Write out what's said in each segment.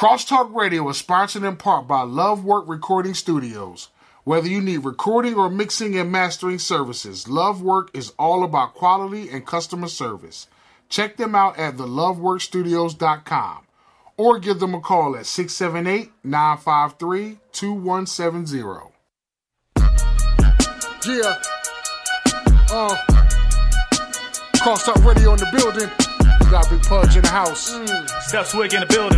Crosstalk Radio is sponsored in part by Love Work Recording Studios. Whether you need recording or mixing and mastering services, Love Work is all about quality and customer service. Check them out at theloveworkstudios.com or give them a call at 678-953-2170. Yeah. Crosstalk Radio in the building. We got Big Pudge in the house. Steph Swig in the building.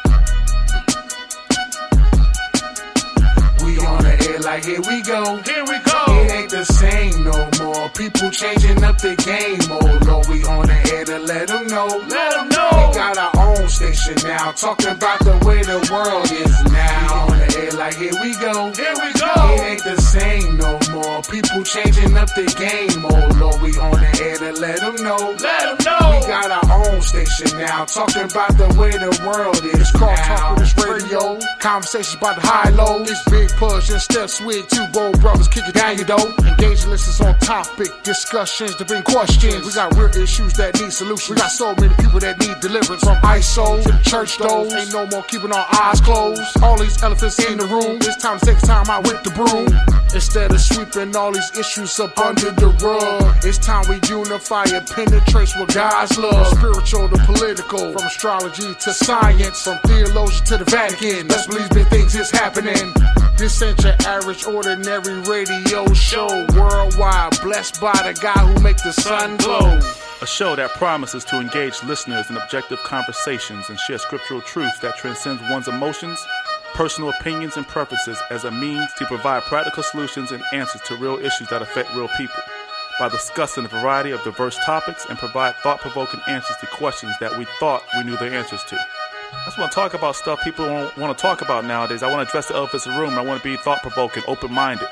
We on the air like here we go. Here we go. It ain't the same no more. People changing up the game. Oh Lord, we on the air to let them know. Let them know. We got our own station now. Talking about the way the world is now. We on the air like here we go. Here we go. It ain't the same no more. People changing up the game. Oh Lord, we on the air to let them know. Let them know. We got our own station now. Talking about the way the world is now. Talk with this radio. Conversations about the high low. It's Big Push and Steph Swig, two bold brothers kicking down your door. Engaging listeners on topic discussions to bring questions. We got real issues that need solutions. We got so many people that need deliverance. From ISO to the church doors. Ain't no more keeping our eyes closed. All these elephants in the room. It's time to take time out with the broom. Instead of sweeping all these issues up under the rug, it's time we unify and penetrate what God's love. Spiritual to political, from astrology to science, from theologian to the Vatican. Let's believe big things is happening. This ain't your average, ordinary radio show. Worldwide, blessed by the guy who make the sun glow. A show that promises to engage listeners in objective conversations and share scriptural truth that transcends one's emotions, personal opinions, and preferences as a means to provide practical solutions and answers to real issues that affect real people by discussing a variety of diverse topics and provide thought-provoking answers to questions that we thought we knew the answers to. I just want to talk about stuff people don't want to talk about nowadays. I want to address the elephants in the room. I want to be thought-provoking, open-minded.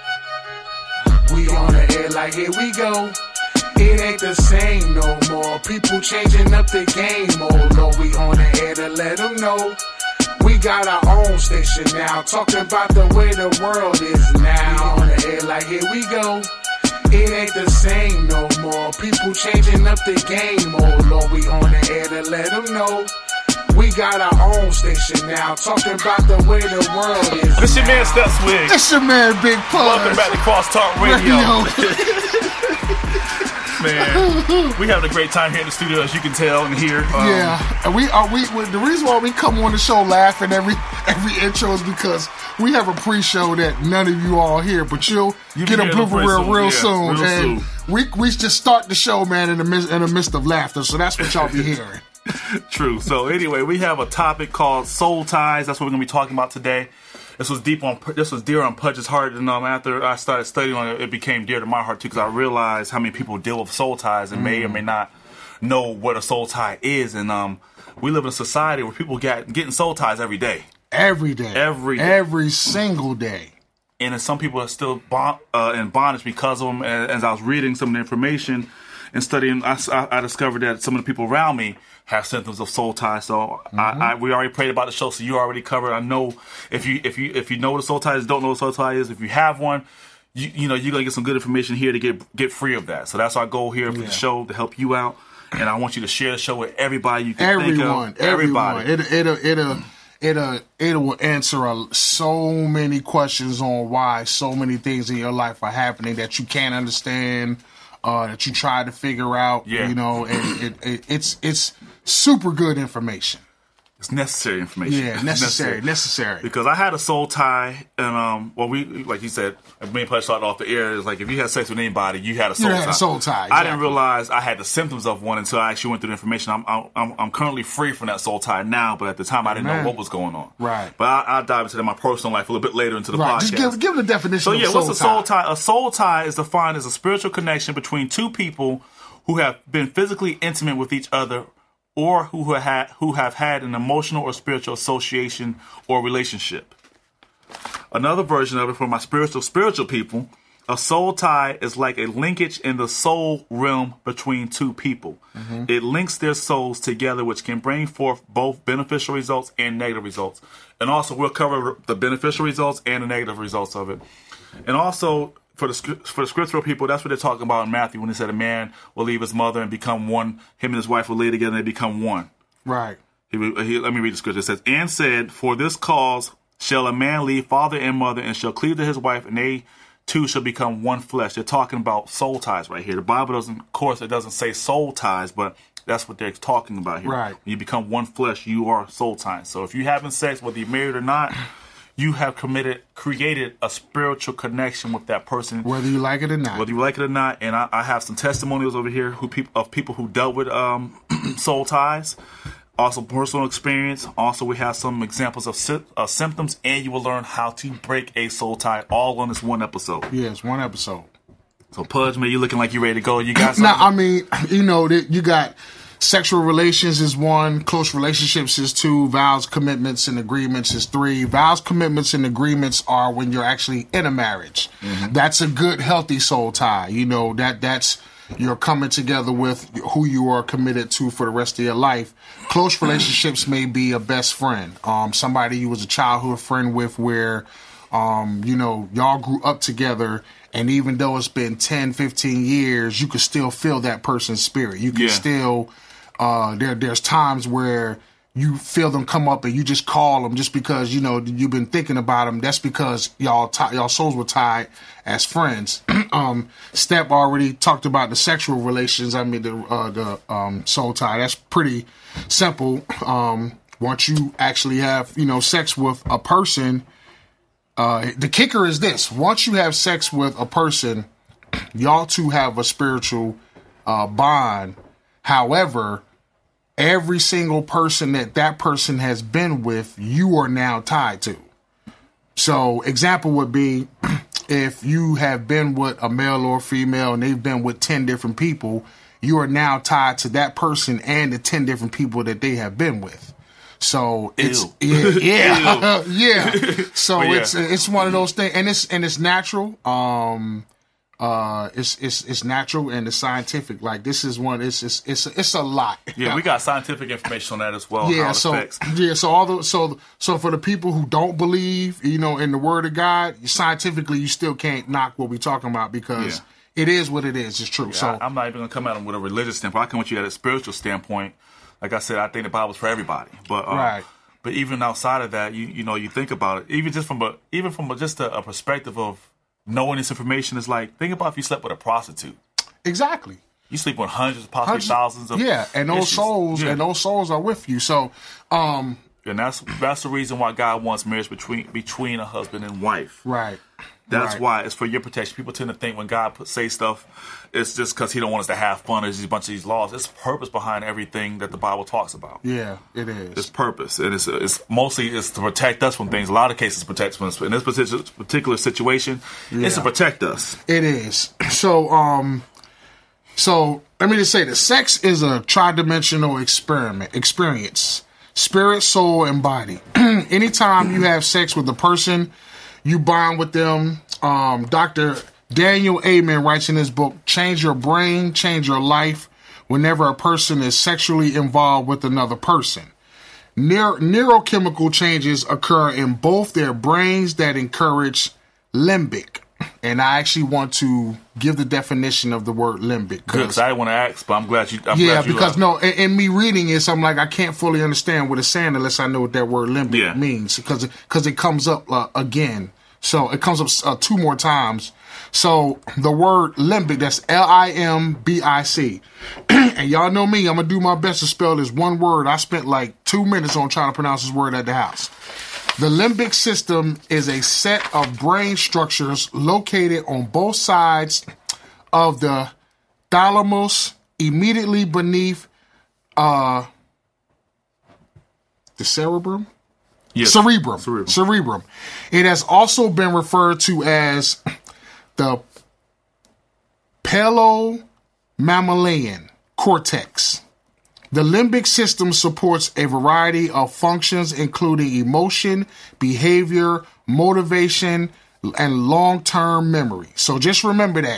We on the air like here we go. It ain't the same no more. People changing up the game. Oh Lord, we on the air to let them know. We got our own station now. Talking about the way the world is now. We on the air like here we go. It ain't the same no more. People changing up the game. Oh Lord, we on the air to let them know. We got our own station now. Talking about the way the world is. This your man, Steph Swig. This your man, Big Pudge. Welcome back to Crosstalk Radio. Man, we having a great time here in the studio, as you can tell and hear. Yeah, and we the reason why we come on the show laughing every intro is because we have a pre-show that none of you all hear, but you'll get a blooper reel real soon. And we just start the show, man, in the midst of laughter. So that's what y'all be hearing. True. So anyway, we have a topic called soul ties. That's what we're gonna be talking about today. This was dear on Pudge's heart, and after I started studying on it, it became dear to my heart too, because I realized how many people deal with soul ties and may or may not know what a soul tie is. And we live in a society where people getting soul ties every day. Every day. Every single day. And then some people are still in bondage because of them. As I was reading some of the information and studying, I discovered that some of the people around me have symptoms of soul tie. So we already prayed about the show, so you already covered. I know if you know what a soul tie is, don't know what a soul tie is, if you have one, you know you're gonna get some good information here to get free of that. So that's our goal here for the show, to help you out. And I want you to share the show with everybody you can think of. Everybody. It will answer so many questions on why so many things in your life are happening that you can't understand, that you try to figure out. Yeah. You know, and it's super good information. It's necessary information. Yeah, necessary. Because I had a soul tie, and we, like you said, me and Pudge started off the air. It's like if you had sex with anybody, you had a soul tie. You had a soul tie. Exactly. I didn't realize I had the symptoms of one until I actually went through the information. I'm currently free from that soul tie now, but at the time I didn't know what was going on. Right. But I'll dive into my personal life a little bit later into the podcast. Just give the definition. So yeah, what's a soul tie? A soul tie is defined as a spiritual connection between two people who have been physically intimate with each other, or who have had an emotional or spiritual association or relationship. Another version of it for my spiritual people, a soul tie is like a linkage in the soul realm between two people. Mm-hmm. It links their souls together, which can bring forth both beneficial results and negative results. And also, we'll cover the beneficial results and the negative results of it. And also, for the scriptural people, that's what they're talking about in Matthew when they said a man will leave his mother and become one. Him and his wife will lay together and they become one. Right. Let me read the scripture. It says, "And said, for this cause shall a man leave father and mother, and shall cleave to his wife, and they two shall become one flesh." They're talking about soul ties right here. The Bible doesn't, of course, it doesn't say soul ties, but that's what they're talking about here. Right. When you become one flesh, you are soul ties. So if you're having sex, whether you're married or not, you have created a spiritual connection with that person. Whether you like it or not. Whether you like it or not. And I have some testimonials over here of people who dealt with soul ties. Also personal experience. Also, we have some examples of symptoms, and you will learn how to break a soul tie all on this one episode. Yes, one episode. So, Pudge, man, you looking like you ready to go. You got something? Now, I mean, you got sexual relations is 1, close relationships is 2, vows, commitments, and agreements is 3. Vows, commitments, and agreements are when you're actually in a marriage. Mm-hmm. That's a good, healthy soul tie. That's you're coming together with who you are committed to for the rest of your life. Close relationships may be a best friend, somebody you was a childhood friend with, where y'all grew up together, and even though it's been 10, 15 years, you can still feel that person's spirit. You can still there's times where you feel them come up and you just call them just because you've been thinking about them. That's because y'all souls were tied as friends. Step already talked about the sexual relations. I mean the soul tie. That's pretty simple. Once you actually have sex with a person, the kicker is this: once you have sex with a person, y'all two have a spiritual bond. However, every single person that person has been with, you are now tied to. So, example would be if you have been with a male or female and they've been with 10 different people, you are now tied to that person and the 10 different people that they have been with. So it's yeah. So it's one of those things, and it's natural. It's natural and it's scientific. Like this is one. It's a lot. Yeah, we got scientific information on that as well. Yeah. How it So affects. so for the people who don't believe, in the Word of God, scientifically, you still can't knock what we're talking about because it is what it is. It's true. Yeah, so I'm not even gonna come at them with a religious standpoint. I come with you at a spiritual standpoint. Like I said, I think the Bible's for everybody. But right. But even outside of that, you think about it. Even from a perspective of knowing this information is like, think about if you slept with a prostitute. Exactly. You sleep with hundreds, possibly thousands of and those souls are with you. So and that's the reason why God wants marriage between a husband and wife. Right. That's why it's for your protection. People tend to think when God say stuff, it's just because He don't want us to have fun. There's a bunch of these laws. There's purpose behind everything that the Bible talks about. Yeah, it is. It's purpose, and it's mostly to protect us from things. A lot of cases protect us. In this particular situation, it's to protect us. It is. So let me just say this: sex is a tridimensional experience. Spirit, soul, and body. Anytime you have sex with a person, you bond with them. Dr. Daniel Amen writes in his book, "Change your brain, change your life," whenever a person is sexually involved with another person. Neurochemical changes occur in both their brains that encourage limbic. And I actually want to give the definition of the word limbic. Because I want to ask, but I'm glad you. In me reading this, I'm like, I can't fully understand what it's saying unless I know what that word limbic means. Because it comes up again. So it comes up 2 more times. So the word limbic, that's Limbic. And y'all know me, I'm going to do my best to spell this one word. I spent like 2 minutes on trying to pronounce this word at the house. The limbic system is a set of brain structures located on both sides of the thalamus, immediately beneath the cerebrum. Yes. Cerebrum. It has also been referred to as the paleomammalian cortex. The limbic system supports a variety of functions, including emotion, behavior, motivation, and long-term memory. So just remember that.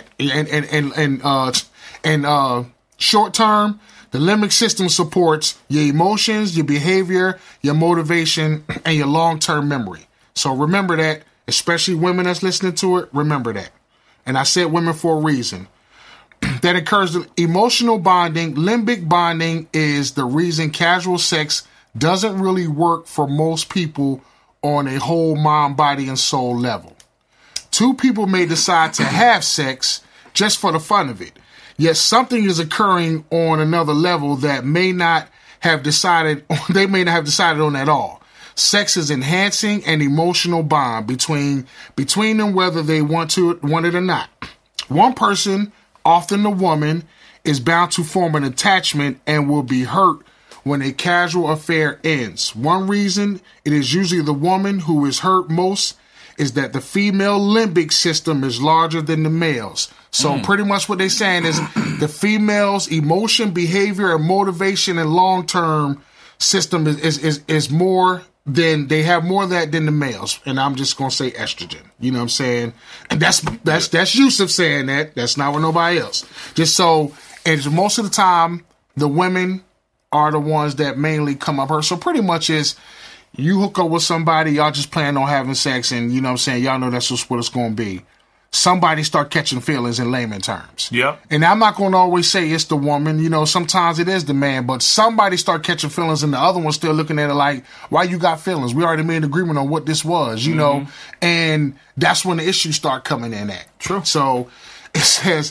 And short term, the limbic system supports your emotions, your behavior, your motivation, and your long-term memory. So remember that, especially women that's listening to it, remember that. And I said women for a reason. That occurs in emotional bonding. Limbic bonding is the reason casual sex doesn't really work for most people on a whole mind, body, and soul level. Two people may decide to have sex just for the fun of it, yet something is occurring on another level that they may not have decided on at all. Sex is enhancing an emotional bond between them, whether they want it or not. One person, often the woman, is bound to form an attachment and will be hurt when a casual affair ends. One reason it is usually the woman who is hurt most is that the female limbic system is larger than the male's. So pretty much what they're saying is the female's emotion, behavior, and motivation and long-term system is more than, they have more of that than the males. And I'm just going to say estrogen. You know what I'm saying? And that's Yusuf saying that. That's not with nobody else. Just so, and most of the time, the women are the ones that mainly come up her. So pretty much is, you hook up with somebody, y'all just plan on having sex, and you know what I'm saying, y'all know that's just what it's going to be. Somebody start catching feelings in layman terms. Yep. And I'm not going to always say it's the woman. You know, sometimes it is the man, but somebody start catching feelings and the other one still looking at it like, why you got feelings? We already made an agreement on what this was, you know, and that's when the issues start coming in at. True. So it says,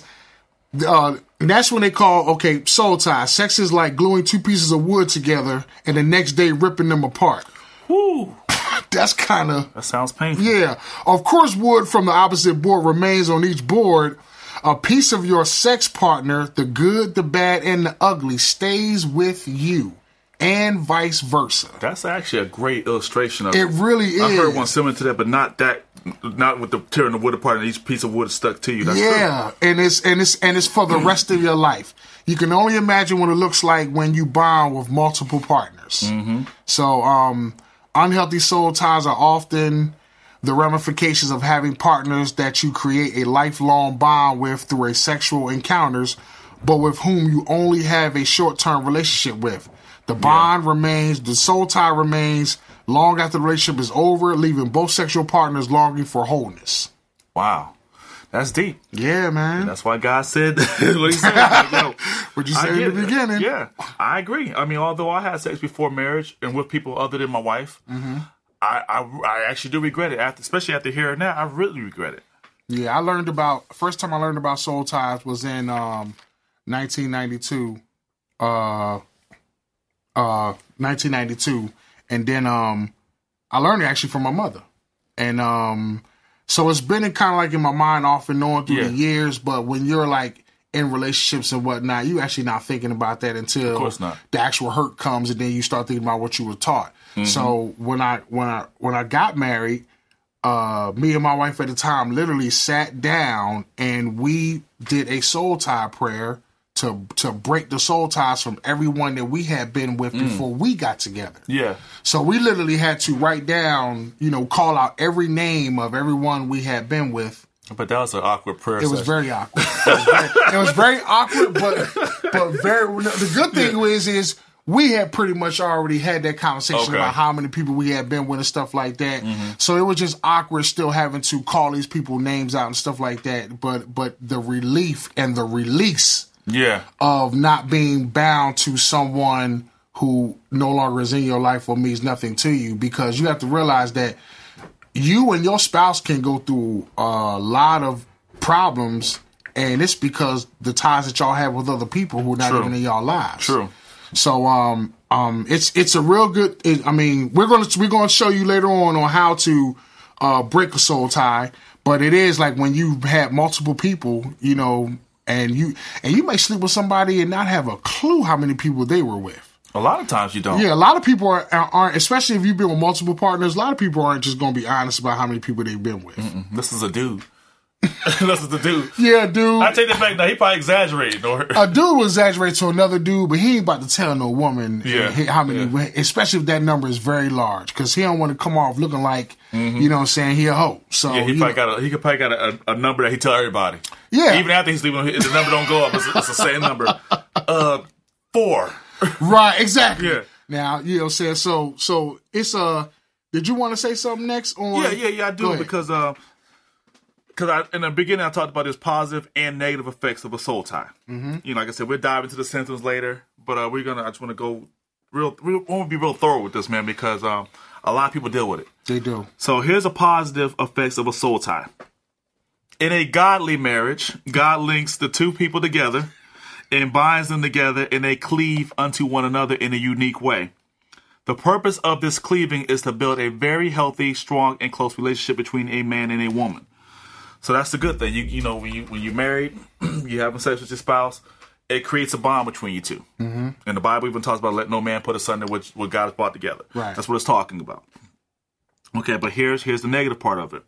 that's when they call, okay, soul tie. Sex is like gluing two pieces of wood together and the next day ripping them apart. Woo. That's kind of... That sounds painful. Yeah. Of course, wood from the opposite board remains on each board. A piece of your sex partner, the good, the bad, and the ugly, stays with you, and vice versa. That's actually a great illustration of it. It really is. I heard one similar to that, but not with the tearing the wood apart and each piece of wood is stuck to you. That's yeah, true. And it's for the rest of your life. You can only imagine what it looks like when you bond with multiple partners. Mm-hmm. So, unhealthy soul ties are often the ramifications of having partners that you create a lifelong bond with through a sexual encounters, but with whom you only have a short-term relationship with. The bond remains, the soul tie remains long after the relationship is over, leaving both sexual partners longing for wholeness. Wow. That's deep. Yeah, man. And that's why God said what he said. Like, yo, what you said in the beginning. Yeah, I agree. I mean, although I had sex before marriage and with people other than my wife, I actually do regret it. Especially after hearing that, I really regret it. Yeah, first time I learned about soul ties was in 1992. 1992. And then I learned it actually from my mother. And so it's been kind of like in my mind off and on through the years, but when you're like in relationships and whatnot, you actually not thinking about that until of course not. The actual hurt comes, and then you start thinking about what you were taught. Mm-hmm. So when I got married, me and my wife at the time literally sat down and we did a soul tie prayer to break the soul ties from everyone that we had been with before we got together. Yeah. So we literally had to write down, call out every name of everyone we had been with. But that was an awkward prayer. It was very awkward. It was very awkward, but very. The good thing is we had pretty much already had that conversation about how many people we had been with and stuff like that. Mm-hmm. So it was just awkward still having to call these people names out and stuff like that. But the relief and the release of not being bound to someone who no longer is in your life or means nothing to you, because you have to realize that you and your spouse can go through a lot of problems, and it's because the ties that y'all have with other people who are not even in y'all lives. True. So it's a real good. We're gonna show you later on how to break a soul tie, but it is like when you have multiple people, and you may sleep with somebody and not have a clue how many people they were with. A lot of times you don't. Yeah, a lot of people aren't, especially if you've been with multiple partners, a lot of people aren't just going to be honest about how many people they've been with. This is a dude. This is the dude. Yeah, dude. I take that back now. He probably exaggerated. A dude will exaggerate to another dude, but he ain't about to tell no woman how many, especially if that number is very large, because he don't want to come off looking like, you know what I'm saying, he a hoe. So yeah, he probably got a number that he tell everybody. Yeah. Even after he's leaving, the number don't go up. It's the same number. 4. Right, exactly. Yeah. Now, you know what I'm saying? So it's did you want to say something next on? Yeah, I do, because in the beginning I talked about this positive and negative effects of a soul tie. Mm-hmm. Like I said, we'll dive into the symptoms later, but I just want to go we want to be real thorough with this, man, because a lot of people deal with it. They do. So here's the positive effects of a soul tie. In a godly marriage, God links the two people together and binds them together, and they cleave unto one another in a unique way. The purpose of this cleaving is to build a very healthy, strong, and close relationship between a man and a woman. So that's the good thing. You know, when you're married, you're having sex with your spouse, it creates a bond between you two. Mm-hmm. And the Bible even talks about let no man put asunder what God has brought together. Right. That's what it's talking about. Okay, but here's the negative part of it.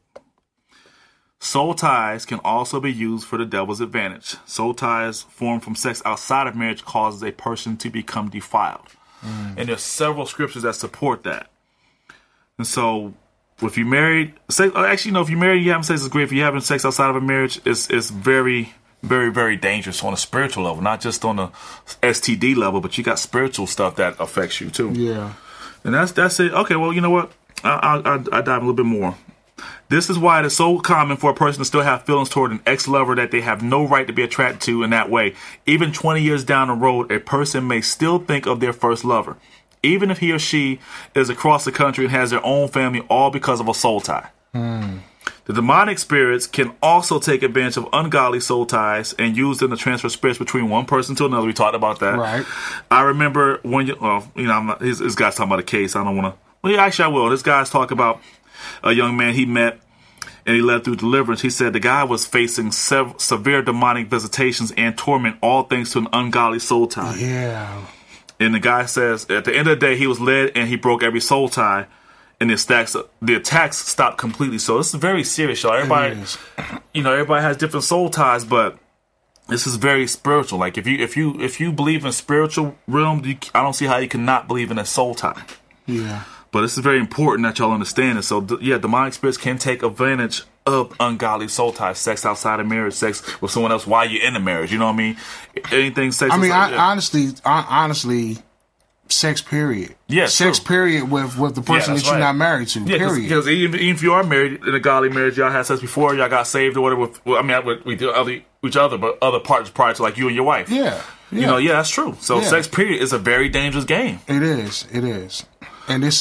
Soul ties can also be used for the devil's advantage. Soul ties formed from sex outside of marriage causes a person to become defiled. And there's several scriptures that support that. And so, if you're married, if you're married, you having sex is great. If you're having sex outside of a marriage, it's very, very, very dangerous on a spiritual level, not just on a STD level, but you got spiritual stuff that affects you too. Yeah. And that's it. Okay, well, you know what? I'll dive a little bit more. This is why it is so common for a person to still have feelings toward an ex-lover that they have no right to be attracted to in that way. Even 20 years down the road, a person may still think of their first lover, even if he or she is across the country and has their own family, all because of a soul tie. The demonic spirits can also take advantage of ungodly soul ties and use them to transfer spirits between one person to another. We talked about that. Right. I remember when this guy's talking about a case. I don't want to. Well, yeah, actually, I will. This guy's talking about a young man he met and he led through deliverance. He said the guy was facing severe demonic visitations and torment, all thanks to an ungodly soul tie. Yeah. And the guy says at the end of the day, he was led and he broke every soul tie, and the attacks stopped completely. So this is very serious, y'all. Everybody has different soul ties, but this is very spiritual. Like if you believe in spiritual realm, I don't see how you cannot believe in a soul tie. Yeah. But this is very important that y'all understand it. So, demonic spirits can take advantage of ungodly soul ties, sex outside of marriage, sex with someone else while you're in the marriage. You know what I mean? Anything sex. I mean, honestly, sex period. Yeah, sex true. Period with the person that you're not married to. Yeah, period. Because even if you are married in a godly marriage, y'all had sex before, y'all got saved or whatever. We do each other, but other partners prior to like you and your wife. Yeah. That's true. So, sex period is a very dangerous game. It is. And it's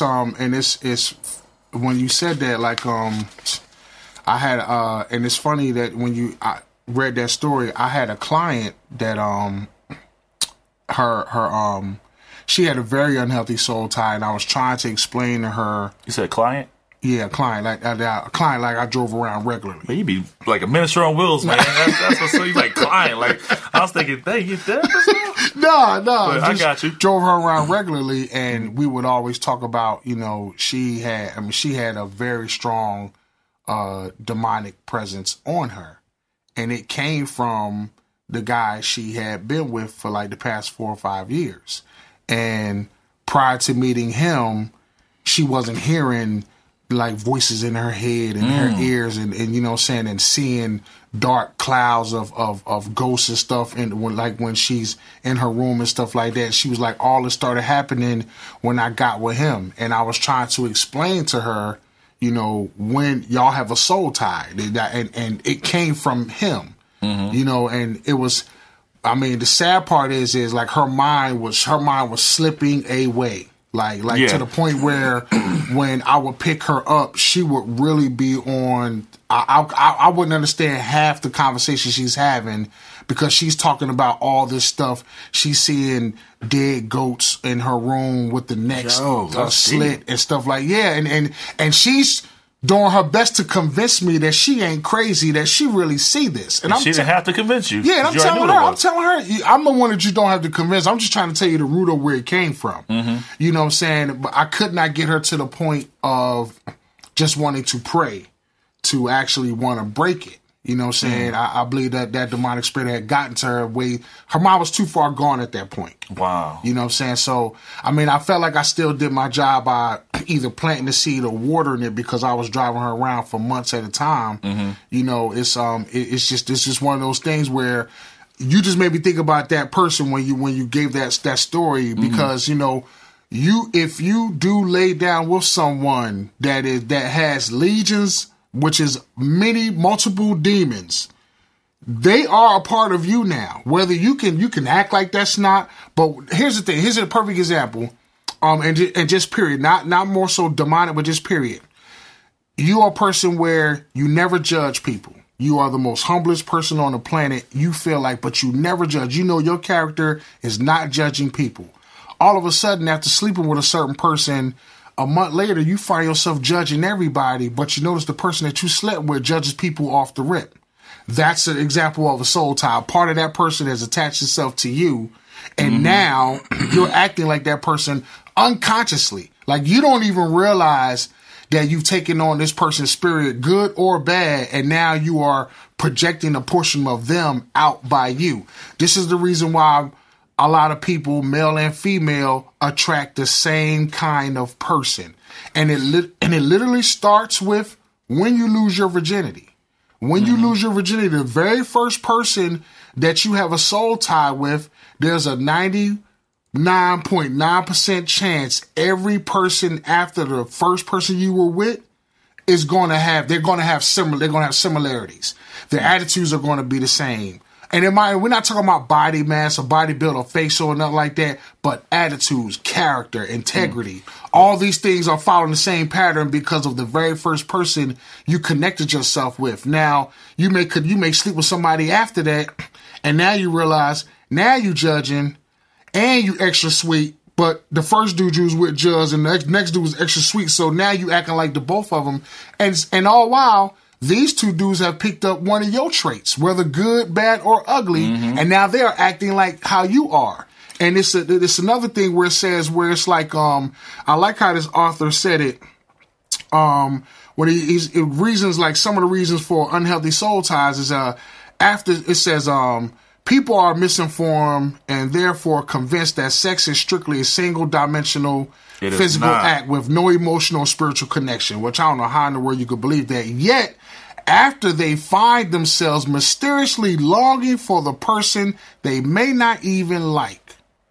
when you said that, like I had and it's funny that when I read that story, I had a client that she had a very unhealthy soul tie, and I was trying to explain to her. You said client? Yeah, client like I drove around regularly. Man, you be like a minister on wheels, man. That's what's so you like client. Like I was thinking, dang, you dead? No. I got you. Drove her around regularly, and we would always talk about, she had a very strong demonic presence on her, and it came from the guy she had been with for like the past 4 or 5 years. And prior to meeting him, she wasn't hearing like voices in her head and her ears and you know what I'm saying, and seeing dark clouds of ghosts and stuff, and when she's in her room and stuff like that. She was like, all this started happening when I got with him, and I was trying to explain to her, when y'all have a soul tie, and it came from him, and it was, the sad part is like her mind was slipping away. To the point where when I would pick her up, she would really be on. I wouldn't understand half the conversation she's having because she's talking about all this stuff. She's seeing dead goats in her room with the necks slit and stuff like and she's doing her best to convince me that she ain't crazy, that she really see this. And she didn't have to convince you. Yeah, and I'm telling her, I'm the one that you don't have to convince. I'm just trying to tell you the root of where it came from. Mm-hmm. You know what I'm saying? But I could not get her to the point of just wanting to pray to actually want to break it. You know what I'm saying? I believe that demonic spirit had gotten to her way. Her mind was too far gone at that point. Wow. You know what I'm saying? So, I felt like I still did my job by either planting the seed or watering it because I was driving her around for months at a time. Mm-hmm. It's just one of those things where you just made me think about that person when you gave that story because, if you do lay down with someone that has legions, which is multiple demons, they are a part of you now. Whether you can act like that's not, but here's the thing. Here's a perfect example. And just period, not more so demonic, but just period. You are a person where you never judge people. You are the most humblest person on the planet. You feel like, but you never judge. You know your character is not judging people. All of a sudden, after sleeping with a certain person, a month later, you find yourself judging everybody, but you notice the person that you slept with judges people off the rip. That's an example of a soul tie. Part of that person has attached itself to you, and now you're acting like that person unconsciously. Like you don't even realize that you've taken on this person's spirit, good or bad, and now you are projecting a portion of them out by you. This is the reason why a lot of people, male and female, attract the same kind of person. And it literally starts with when you lose your virginity. When you lose your virginity, the very first person that you have a soul tie with, there's a 99.9% chance every person after the first person you were with is going to have, they're going to have similarities. Their attitudes are going to be the same. And we're not talking about body mass or body build or facial or nothing like that, but attitudes, character, integrity. All these things are following the same pattern because of the very first person you connected yourself with. Now, you may sleep with somebody after that, and now you realize, now you judging, and you extra sweet, but the first dude you was with judged, and the next dude was extra sweet, so now you acting like the both of them. And all while, these two dudes have picked up one of your traits, whether good, bad, or ugly, and now they're acting like how you are. And it's another thing where it says, where it's like, I like how this author said it, when it reasons, like some of the reasons for unhealthy soul ties is, after it says, people are misinformed and therefore convinced that sex is strictly a single-dimensional physical act with no emotional or spiritual connection, which I don't know how in the world you could believe that. Yet, after they find themselves mysteriously longing for the person they may not even like.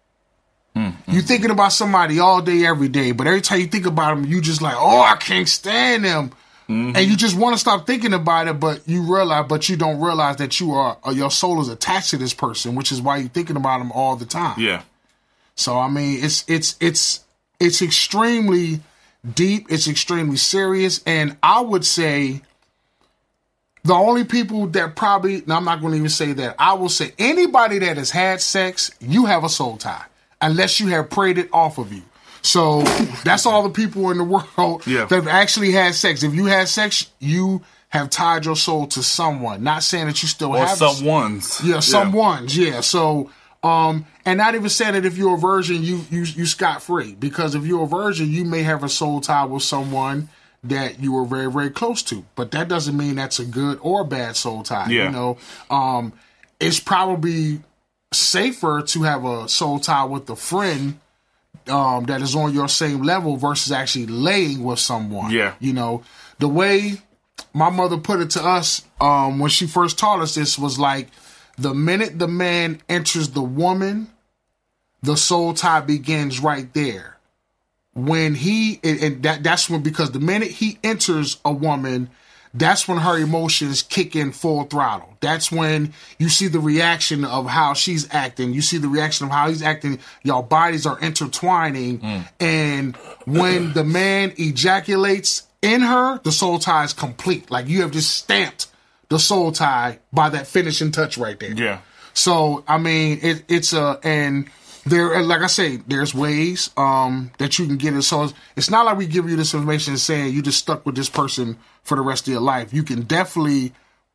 You thinking about somebody all day, every day, but every time you think about them, you just like, oh, I can't stand them. And you just want to stop thinking about it, but you don't realize that your soul is attached to this person, which is why you're thinking about them all the time. Yeah. So I mean, it's extremely deep. It's extremely serious, and I would say the only people that probably, now I'm not going to even say that. I will say anybody that has had sex, you have a soul tie, unless you have prayed it off of you. So that's all the people in the world that have actually had sex. If you had sex, you have tied your soul to someone. Not saying that you still have someone's. Someone's. Yeah. So, and not even saying that if you're a virgin, you scot free. Because if you're a virgin, you may have a soul tie with someone that you were very, very close to. But that doesn't mean that's a good or bad soul tie. Yeah. You know, it's probably safer to have a soul tie with a friend that is on your same level versus actually laying with someone. Yeah. You know, the way my mother put it to us when she first taught us this was like, the minute the man enters the woman, the soul tie begins right there. When that's when, because the minute he enters a woman, that's when her emotions kick in full throttle. That's when you see the reaction of how she's acting. You see the reaction of how he's acting. Y'all bodies are intertwining. And when the man ejaculates in her, the soul tie is complete. Like you have just stamped the soul tie by that finishing touch right there. Yeah. So, I mean, and there, like I say, there's ways that you can get it. So it's not like we give you this information and saying you just stuck with this person for the rest of your life. You can definitely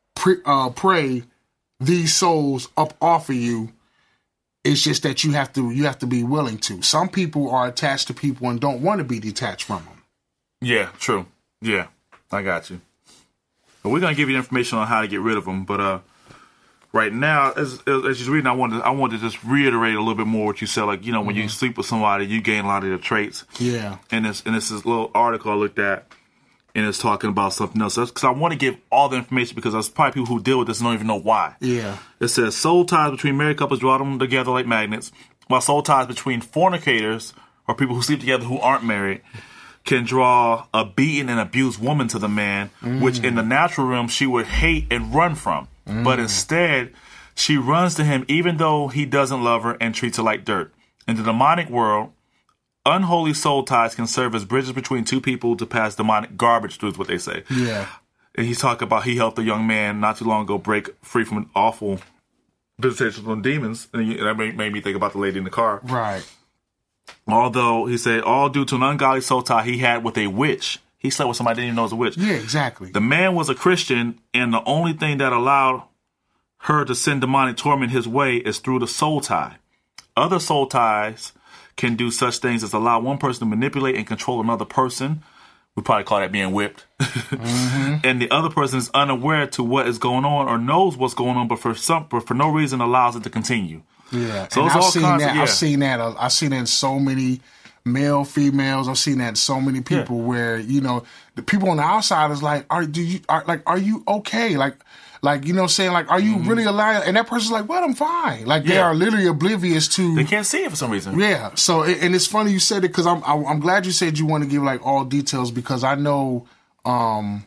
pray these souls up off of you. It's just that you have to be willing to. Some people are attached to people and don't want to be detached from them. Yeah, true. Yeah, I got you. But we're gonna give you information on how to get rid of them. But right now, as you're reading, I wanted to just reiterate a little bit more what you said. Like, you know, when you sleep with somebody, you gain a lot of their traits. Yeah. And this is little article I looked at, and it's talking about something else. Because I want to give all the information because there's probably people who deal with this and don't even know why. Yeah. It says soul ties between married couples draw them together like magnets, while soul ties between fornicators or people who sleep together who aren't married can draw a beaten and abused woman to the man, which in the natural realm she would hate and run from. But instead, she runs to him even though he doesn't love her and treats her like dirt. In the demonic world, unholy soul ties can serve as bridges between two people to pass demonic garbage through, is what they say. Yeah. And he's talking about he helped a young man not too long ago break free from an awful visitation from demons. And that made me think about the lady in the car. Right. Although, he said, all due to an ungodly soul tie he had with a witch. He slept with somebody that didn't even know was a witch. Yeah, exactly. The man was a Christian, and the only thing that allowed her to send demonic torment his way is through the soul tie. Other soul ties can do such things as allow one person to manipulate and control another person. We probably call that being whipped. Mm-hmm. And the other person is unaware to what is going on or knows what's going on, but for no reason allows it to continue. Yeah, so and it's I've all seen kinds that. of, yeah. I've seen that in so many male, females. I've seen that in so many people where, you know, the people on the outside is like, are you okay? Like, you know what I'm saying? Like, are you really alive? And that person's like, well, I'm fine. Like, they are literally oblivious to... They can't see it for some reason. Yeah. So, and it's funny you said it because I'm glad you said you want to give, like, all details because I know that,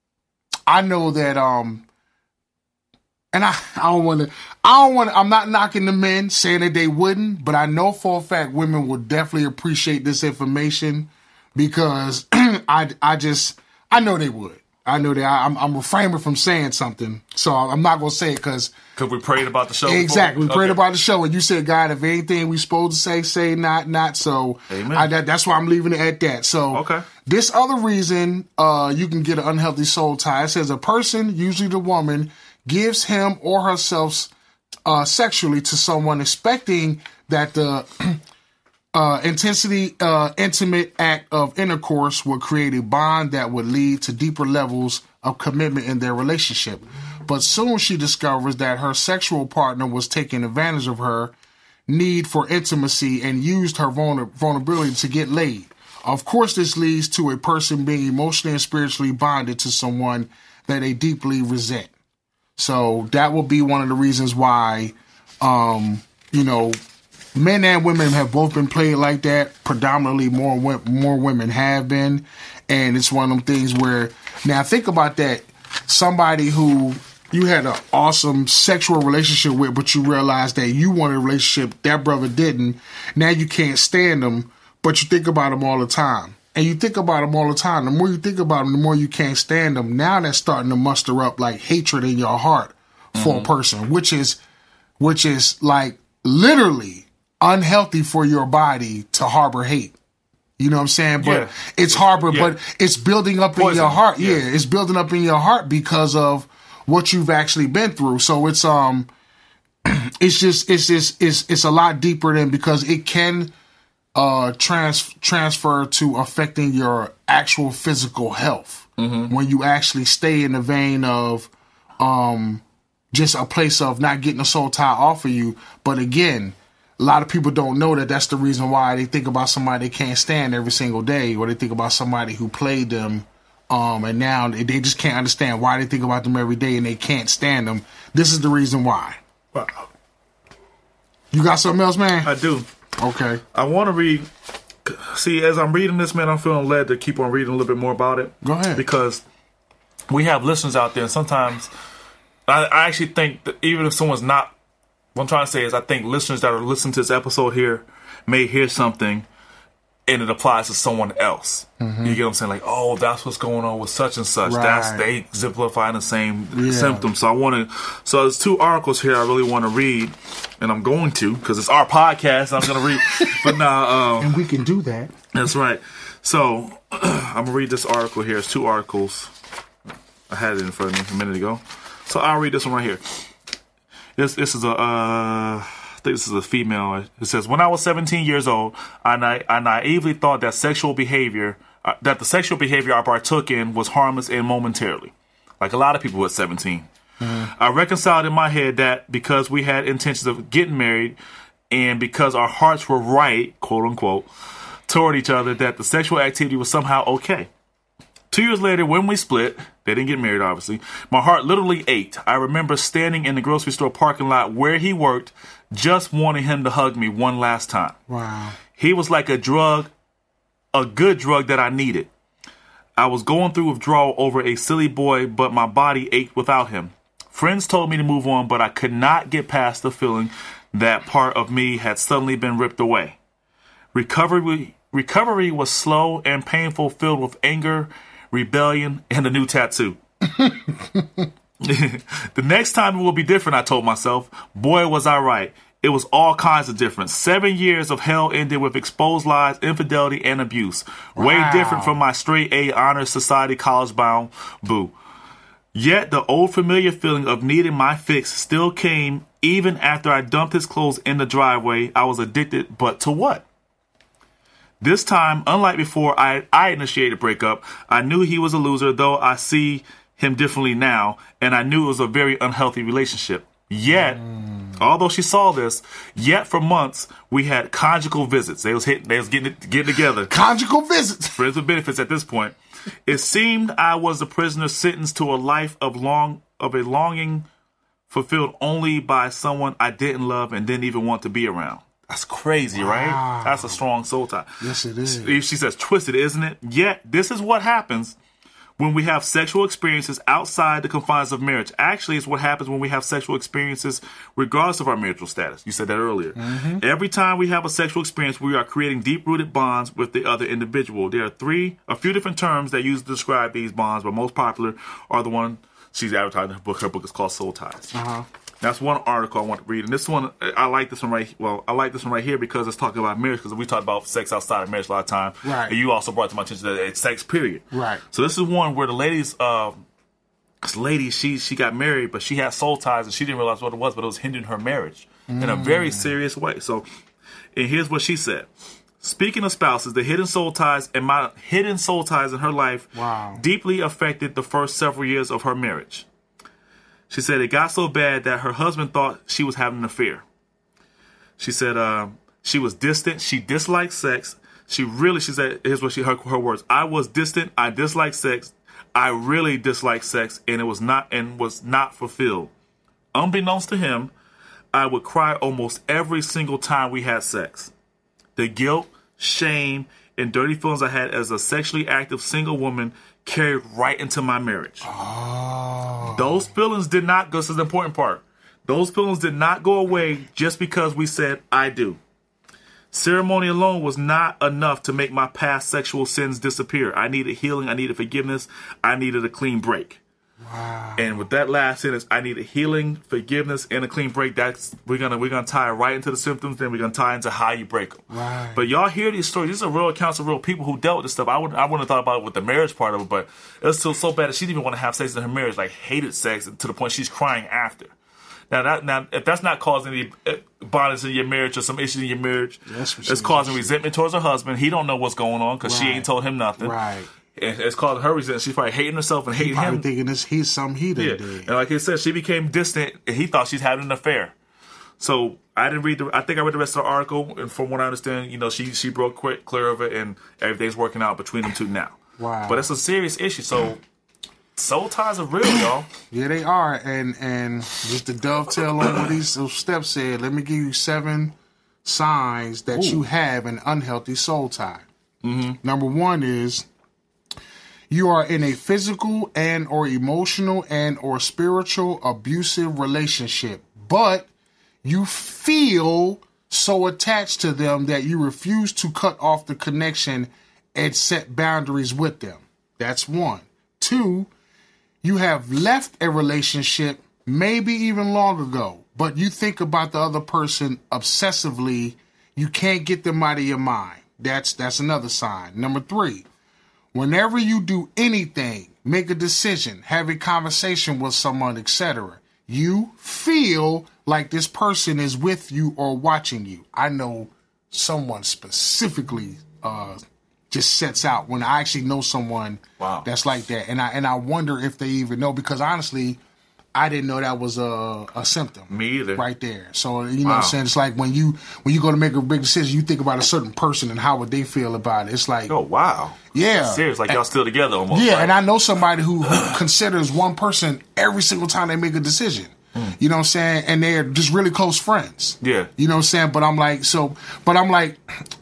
and I'm not knocking the men saying that they wouldn't, but I know for a fact women will definitely appreciate this information because I know they would. I know that I'm refraining from saying something, so I'm not going to say it because we prayed about the show. Exactly, we prayed about the show, and you said, God, if anything we supposed to say, not. So that's why I'm leaving it at that. So this other reason you can get an unhealthy soul tie, it says a person, usually the woman, gives him or herself sexually to someone expecting that the intimate act of intercourse would create a bond that would lead to deeper levels of commitment in their relationship. But soon she discovers that her sexual partner was taking advantage of her need for intimacy and used her vulnerability to get laid. Of course, this leads to a person being emotionally and spiritually bonded to someone that they deeply resent. So that will be one of the reasons why, men and women have both been played like that. Predominantly, more women have been, and it's one of them things where now think about that. Somebody who you had an awesome sexual relationship with, but you realized that you wanted a relationship that brother didn't. Now you can't stand them, but you think about them all the time, and you think about them all the time. The more you think about them, the more you can't stand them. Now that's starting to muster up like hatred in your heart for a person, which is like literally unhealthy for your body to harbor hate. You know what I'm saying? But it's but it's building up in your heart. Yeah, it's building up in your heart because of what you've actually been through. So it's a lot deeper than because it can transfer to affecting your actual physical health when you actually stay in the vein of just a place of not getting a soul tie off of you. But again, a lot of people don't know that that's the reason why they think about somebody they can't stand every single day, or they think about somebody who played them, and now they just can't understand why they think about them every day and they can't stand them. This is the reason why. Wow. You got something else, man? I do. Okay. I want to read. See, as I'm reading this, man, I'm feeling led to keep on reading a little bit more about it. Go ahead. Because we have listeners out there, and sometimes I actually think that even if someone's not, what I'm trying to say is I think listeners that are listening to this episode here may hear something and it applies to someone else. You get what I'm saying? Like, oh, that's what's going on with such and such. Right. They exemplifying the same symptoms. So there's two articles here I really want to read, and I'm going to, because it's our podcast, and I'm going to read. But now, and we can do that. That's right. So I'm going to read this article here. It's two articles. I had it in front of me a minute ago. So I'll read this one right here. This is I think this is a female. It says, when I was 17 years old, I naively thought that the sexual behavior I partook in was harmless and momentarily. Like a lot of people at 17. I reconciled in my head that because we had intentions of getting married and because our hearts were right, quote unquote, toward each other, that the sexual activity was somehow okay. 2 years later, when we split, they didn't get married, obviously, my heart literally ached. I remember standing in the grocery store parking lot where he worked, just wanting him to hug me one last time. Wow. He was like a drug, a good drug that I needed. I was going through withdrawal over a silly boy, but my body ached without him. Friends told me to move on, but I could not get past the feeling that part of me had suddenly been ripped away. Recovery Recovery was slow and painful, filled with anger, rebellion, and a new tattoo. The next time it will be different, I told myself. Boy, was I right. It was all kinds of different. 7 years of hell ended with exposed lies, infidelity, and abuse. Wow. Way different from my straight A honors society college-bound boo. Yet the old familiar feeling of needing my fix still came even after I dumped his clothes in the driveway. I was addicted, but to what? This time, unlike before I initiated a breakup, I knew he was a loser, though I see him differently now, and I knew it was a very unhealthy relationship. Yet, although she saw this, yet for months we had conjugal visits. They was getting together. Conjugal visits. Friends with benefits at this point. It seemed I was a prisoner sentenced to a life of a longing fulfilled only by someone I didn't love and didn't even want to be around. That's crazy, right? That's a strong soul tie. Yes, it is. She says, twisted, isn't it? Yet, this is what happens when we have sexual experiences outside the confines of marriage. Actually, it's what happens when we have sexual experiences regardless of our marital status. You said that earlier. Mm-hmm. Every time we have a sexual experience, we are creating deep-rooted bonds with the other individual. There are a few different terms that use to describe these bonds, but most popular are the one she's advertising in her book. Her book is called Soul Ties. Uh-huh. That's one article I want to read. And this one, I like this one right here because it's talking about marriage, because we talk about sex outside of marriage a lot of time. Right. And you also brought to my attention that it's sex, period. Right. So this is one where the ladies, this lady, she got married, but she had soul ties and she didn't realize what it was, but it was hindering her marriage in a very serious way. So, and here's what she said. Speaking of spouses, the hidden soul ties and my hidden soul ties in her life deeply affected the first several years of her marriage. She said it got so bad that her husband thought she was having an affair. She said she was distant. She disliked sex. She said, here's what her words. I was distant. I disliked sex. I really disliked sex, and it was not fulfilled. Unbeknownst to him, I would cry almost every single time we had sex. The guilt, shame, and dirty feelings I had as a sexually active single woman carried right into my marriage. Oh. Those feelings did not go. This is the important part. Those feelings did not go away just because we said, I do. Ceremony alone was not enough to make my past sexual sins disappear. I needed healing. I needed forgiveness. I needed a clean break. Wow. And with that last sentence, I needed healing, forgiveness, and a clean break. We're gonna tie it right into the symptoms, then we're gonna tie into how you break them. Right. But y'all hear these stories. These are real accounts of real people who dealt with this stuff. I wouldn't have thought about it with the marriage part of it, but it was still so bad that she didn't even want to have sex in her marriage. Like, hated sex to the point she's crying after. Now, if that's not causing any bondage in your marriage or some issues in your marriage, it's causing resentment towards her husband. He don't know what's going on because she ain't told him nothing. Right. It's causing her resentment. She's probably hating herself and hating him. Thinking he's something he did. And like I said, she became distant, and he thought she's having an affair. So I didn't read I think I read the rest of the article, and from what I understand, she broke clear of it, and everything's working out between them two now. Wow. But it's a serious issue. So soul ties are real, y'all. Yeah, they are. And just to dovetail on what these steps said, let me give you 7 signs that you have an unhealthy soul tie. Mm-hmm. Number 1 is you are in a physical and or emotional and or spiritual abusive relationship, but you feel so attached to them that you refuse to cut off the connection and set boundaries with them. That's 1. 2, you have left a relationship maybe even long ago, but you think about the other person obsessively. You can't get them out of your mind. That's another sign. Number 3, whenever you do anything, make a decision, have a conversation with someone, etc., you feel like this person is with you or watching you. I know someone specifically just sets out when I actually know someone that's like that. And I wonder if they even know, because honestly, I didn't know that was a symptom. Me either. Right there. So, what I'm saying? It's like when you go to make a big decision, you think about a certain person and how would they feel about it. It's like, oh, wow. Yeah. Serious, like y'all still together almost. Yeah, right? And I know somebody who considers one person every single time they make a decision. You know what I'm saying? And they're just really close friends. Yeah. You know what I'm saying? But I'm like,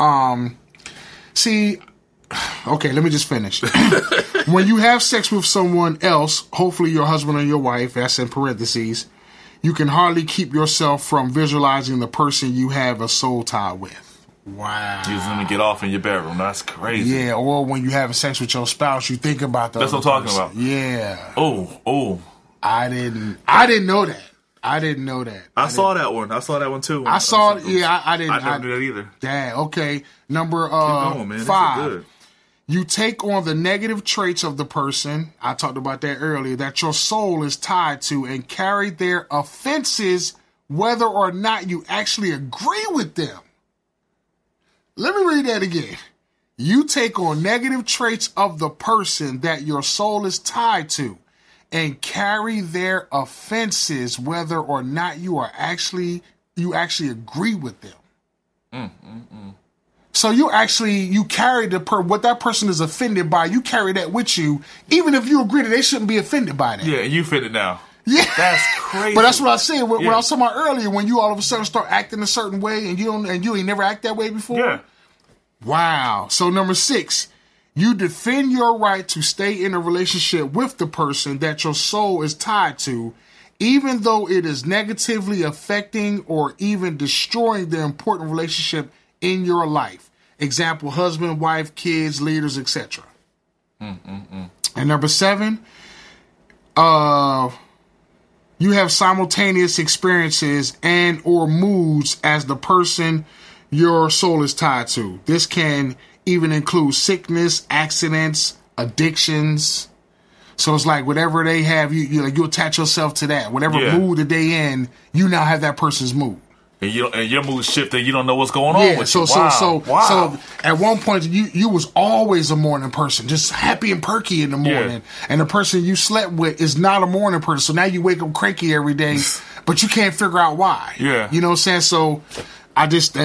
see, okay, let me just finish. When you have sex with someone else, hopefully your husband or your wife, that's in parentheses, you can hardly keep yourself from visualizing the person you have a soul tie with. Wow. Using them to get off in your bedroom. That's crazy. Yeah, or when you're having sex with your spouse, you think about the That's what I'm talking about. Yeah. Oh. I didn't know that. I didn't know that. I saw that one. I saw that one too. I saw it. Yeah, I didn't. I never knew that either. Dang. Okay. Number Keep going, man. 5. Good. You take on the negative traits of the person, I talked about that earlier, that your soul is tied to, and carry their offenses whether or not you actually agree with them. Let me read that again. You take on negative traits of the person that your soul is tied to, and carry their offenses whether or not you actually agree with them. So you carry what that person is offended by, you carry that with you, even if you agree that they shouldn't be offended by that. Yeah, you offended now. Yeah. That's crazy. But that's what I said when I was talking about earlier, when you all of a sudden start acting a certain way and you ain't never act that way before. Yeah. Wow. So number 6, you defend your right to stay in a relationship with the person that your soul is tied to, even though it is negatively affecting or even destroying the important relationship in your life. Example, husband, wife, kids, leaders, etc. And number 7, you have simultaneous experiences and or moods as the person your soul is tied to. This can even include sickness, accidents, addictions. So it's like whatever they have, you attach yourself to that. Whatever mood that they in, you now have that person's mood. And your mood shifting, you don't know what's going on with so, you. So at one point you was always a morning person, just happy and perky in the morning. Yeah. And the person you slept with is not a morning person. So now you wake up cranky every day, but you can't figure out why. Yeah. You know what I'm saying? So I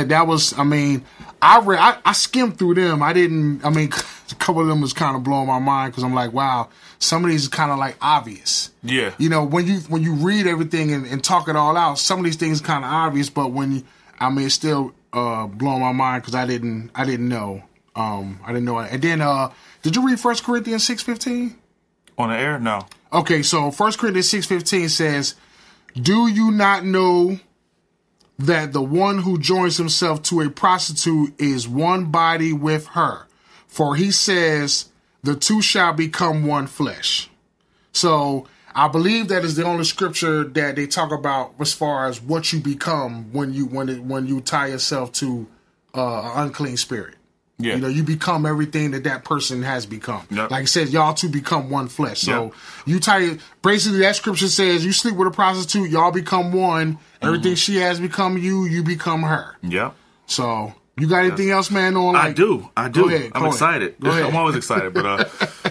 skimmed through them. A couple of them was kind of blowing my mind because I'm like, wow, some of these are kind of like obvious. Yeah. You know, when you read everything and talk it all out, some of these things are kind of obvious, but it's still blowing my mind because I didn't know. I didn't know. And then, did you read 1 Corinthians 6:15? On the air? No. Okay, so 1 Corinthians 6:15 says, do you not know that the one who joins himself to a prostitute is one body with her? For he says, the two shall become one flesh. So I believe that is the only scripture that they talk about as far as what you become when you tie yourself to an unclean spirit. Yeah. You know, you become everything that person has become. Yep. Like it says, y'all two become one flesh. So you basically that scripture says you sleep with a prostitute, y'all become one. Everything she has become you become her. Yeah. So you got anything else, man? On I do. Go ahead, I'm excited. Go ahead. I'm always excited, but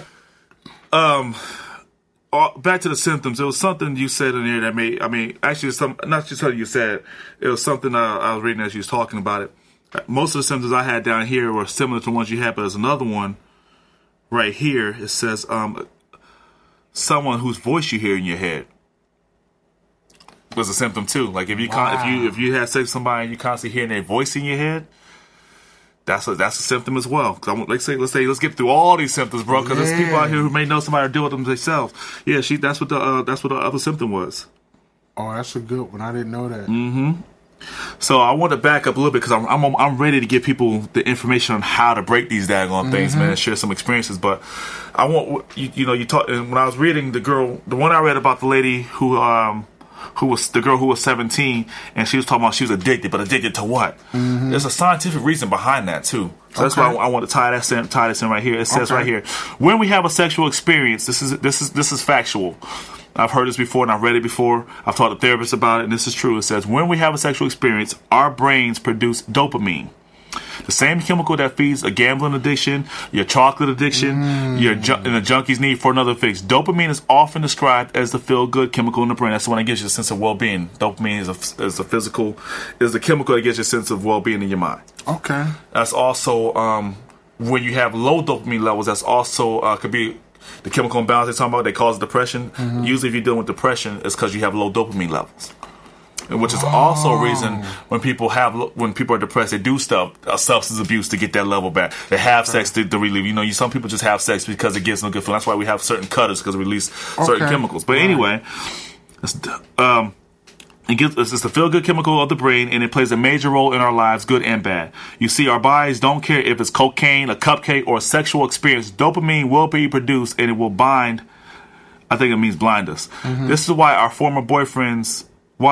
back to the symptoms. It was something you said in there that not just something you said. It was something I was reading as you was talking about it. Most of the symptoms I had down here were similar to the ones you had, but there's another one right here. It says someone whose voice you hear in your head was a symptom too. Like if you have sex with somebody and you constantly hearing their voice in your head, that's a symptom as well. Let's get through all these symptoms, bro. Because there's people out here who may know somebody or deal with them themselves. Yeah, that's what the other symptom was. Oh, that's a good one. I didn't know that. Mm-hmm. So I want to back up a little bit because I'm ready to give people the information on how to break these daggone things, man, and share some experiences. But I want you talk. When I was reading the one I read about the lady who was 17 and she was talking about she was addicted, but addicted to what? Mm-hmm. There's a scientific reason behind that too. So that's why I want to tie this in right here. It says right here, when we have a sexual experience, this is factual. I've heard this before and I've read it before. I've talked to therapists about it, and this is true. It says, when we have a sexual experience, our brains produce dopamine. The same chemical that feeds a gambling addiction, your chocolate addiction, and the junkie's need for another fix. Dopamine is often described as the feel-good chemical in the brain. That's the one that gives you a sense of well-being. Dopamine is the chemical that gives you a sense of well-being in your mind. Okay. That's also, when you have low dopamine levels, that's also could be the chemical imbalance they're talking about. They cause depression. Mm-hmm. Usually if you're dealing with depression, it's because you have low dopamine levels. Which is also a reason when people are depressed, they do substance abuse to get that level back. They have sex to relieve. Some people just have sex because it gives them a good feeling. That's why we have certain cutters, because it release certain chemicals. But anyway, It's the feel-good chemical of the brain, and it plays a major role in our lives, good and bad. You see, our bodies don't care if it's cocaine, a cupcake, or a sexual experience. Dopamine will be produced, and it will bind. I think it means blind us. This is why my former boyfriends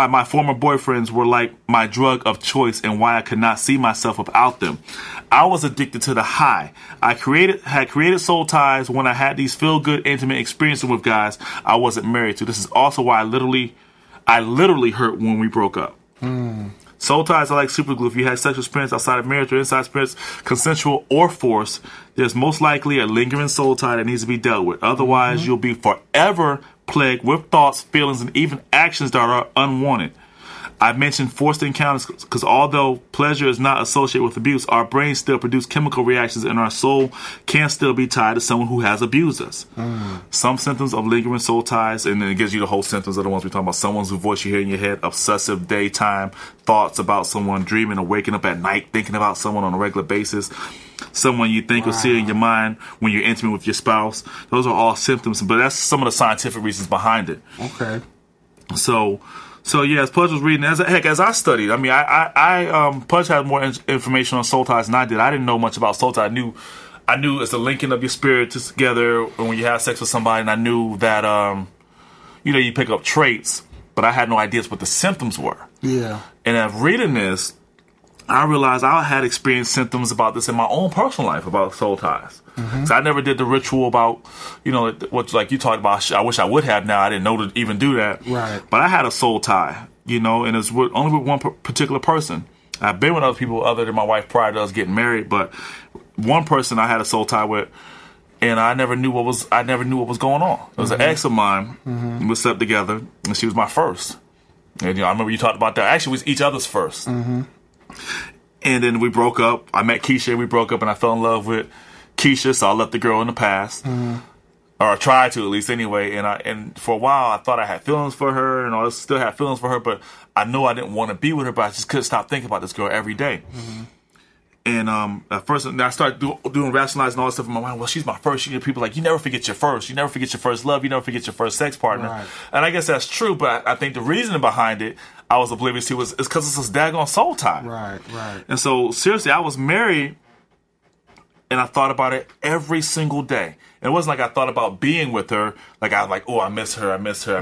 were like my drug of choice, and why I could not see myself without them. I was addicted to the high. I had created soul ties when I had these feel-good, intimate experiences with guys I wasn't married to. This is also why I literally hurt when we broke up. Soul ties are like super glue. If you had sexual experience outside of marriage or inside experience, consensual or forced, there's most likely a lingering soul tie that needs to be dealt with. Otherwise, you'll be forever plagued with thoughts, feelings, and even actions that are unwanted. I mentioned forced encounters because although pleasure is not associated with abuse, our brains still produce chemical reactions, and our soul can still be tied to someone who has abused us. Some symptoms of lingering soul ties, and then it gives you the whole symptoms of the ones we're talking about. Someone's voice you hear in your head, obsessive daytime thoughts about someone, dreaming or waking up at night thinking about someone on a regular basis. Someone you think or see in your mind when you're intimate with your spouse. Those are all symptoms, but that's some of the scientific reasons behind it. Okay. So yeah, as Pudge was reading, as I studied, I mean, Pudge had more information on soul ties than I did. I didn't know much about soul ties. I knew it's the linking of your spirits together when you have sex with somebody, and I knew that, you pick up traits, but I had no ideas what the symptoms were. Yeah. And after reading this, I realized I had experienced symptoms about this in my own personal life about soul ties. So I never did the ritual about, what like you talked about. I wish I would have now. I didn't know to even do that. Right. But I had a soul tie, and it's only with one particular person. I've been with other people other than my wife prior to us getting married, but one person I had a soul tie with, and I never knew what was going on. It was an ex of mine. We slept together, and she was my first. And I remember you talked about that. Actually, it was each other's first. And then we broke up. I met Keisha. We broke up, and I fell in love with Keisha, so I left the girl in the past, or I tried to at least anyway. And for a while, I thought I had feelings for her, and I still had feelings for her, but I knew I didn't want to be with her. But I just couldn't stop thinking about this girl every day. And at first, I started doing rationalizing all this stuff in my mind. Well, she's my first. People like, you never forget your first. You never forget your first love. You never forget your first sex partner. Right. And I guess that's true, but I think the reason behind it I was oblivious to is because it's this daggone soul tie. Right. And so seriously, I was married. And I thought about it every single day. And it wasn't like I thought about being with her. Like I was like, oh, I miss her.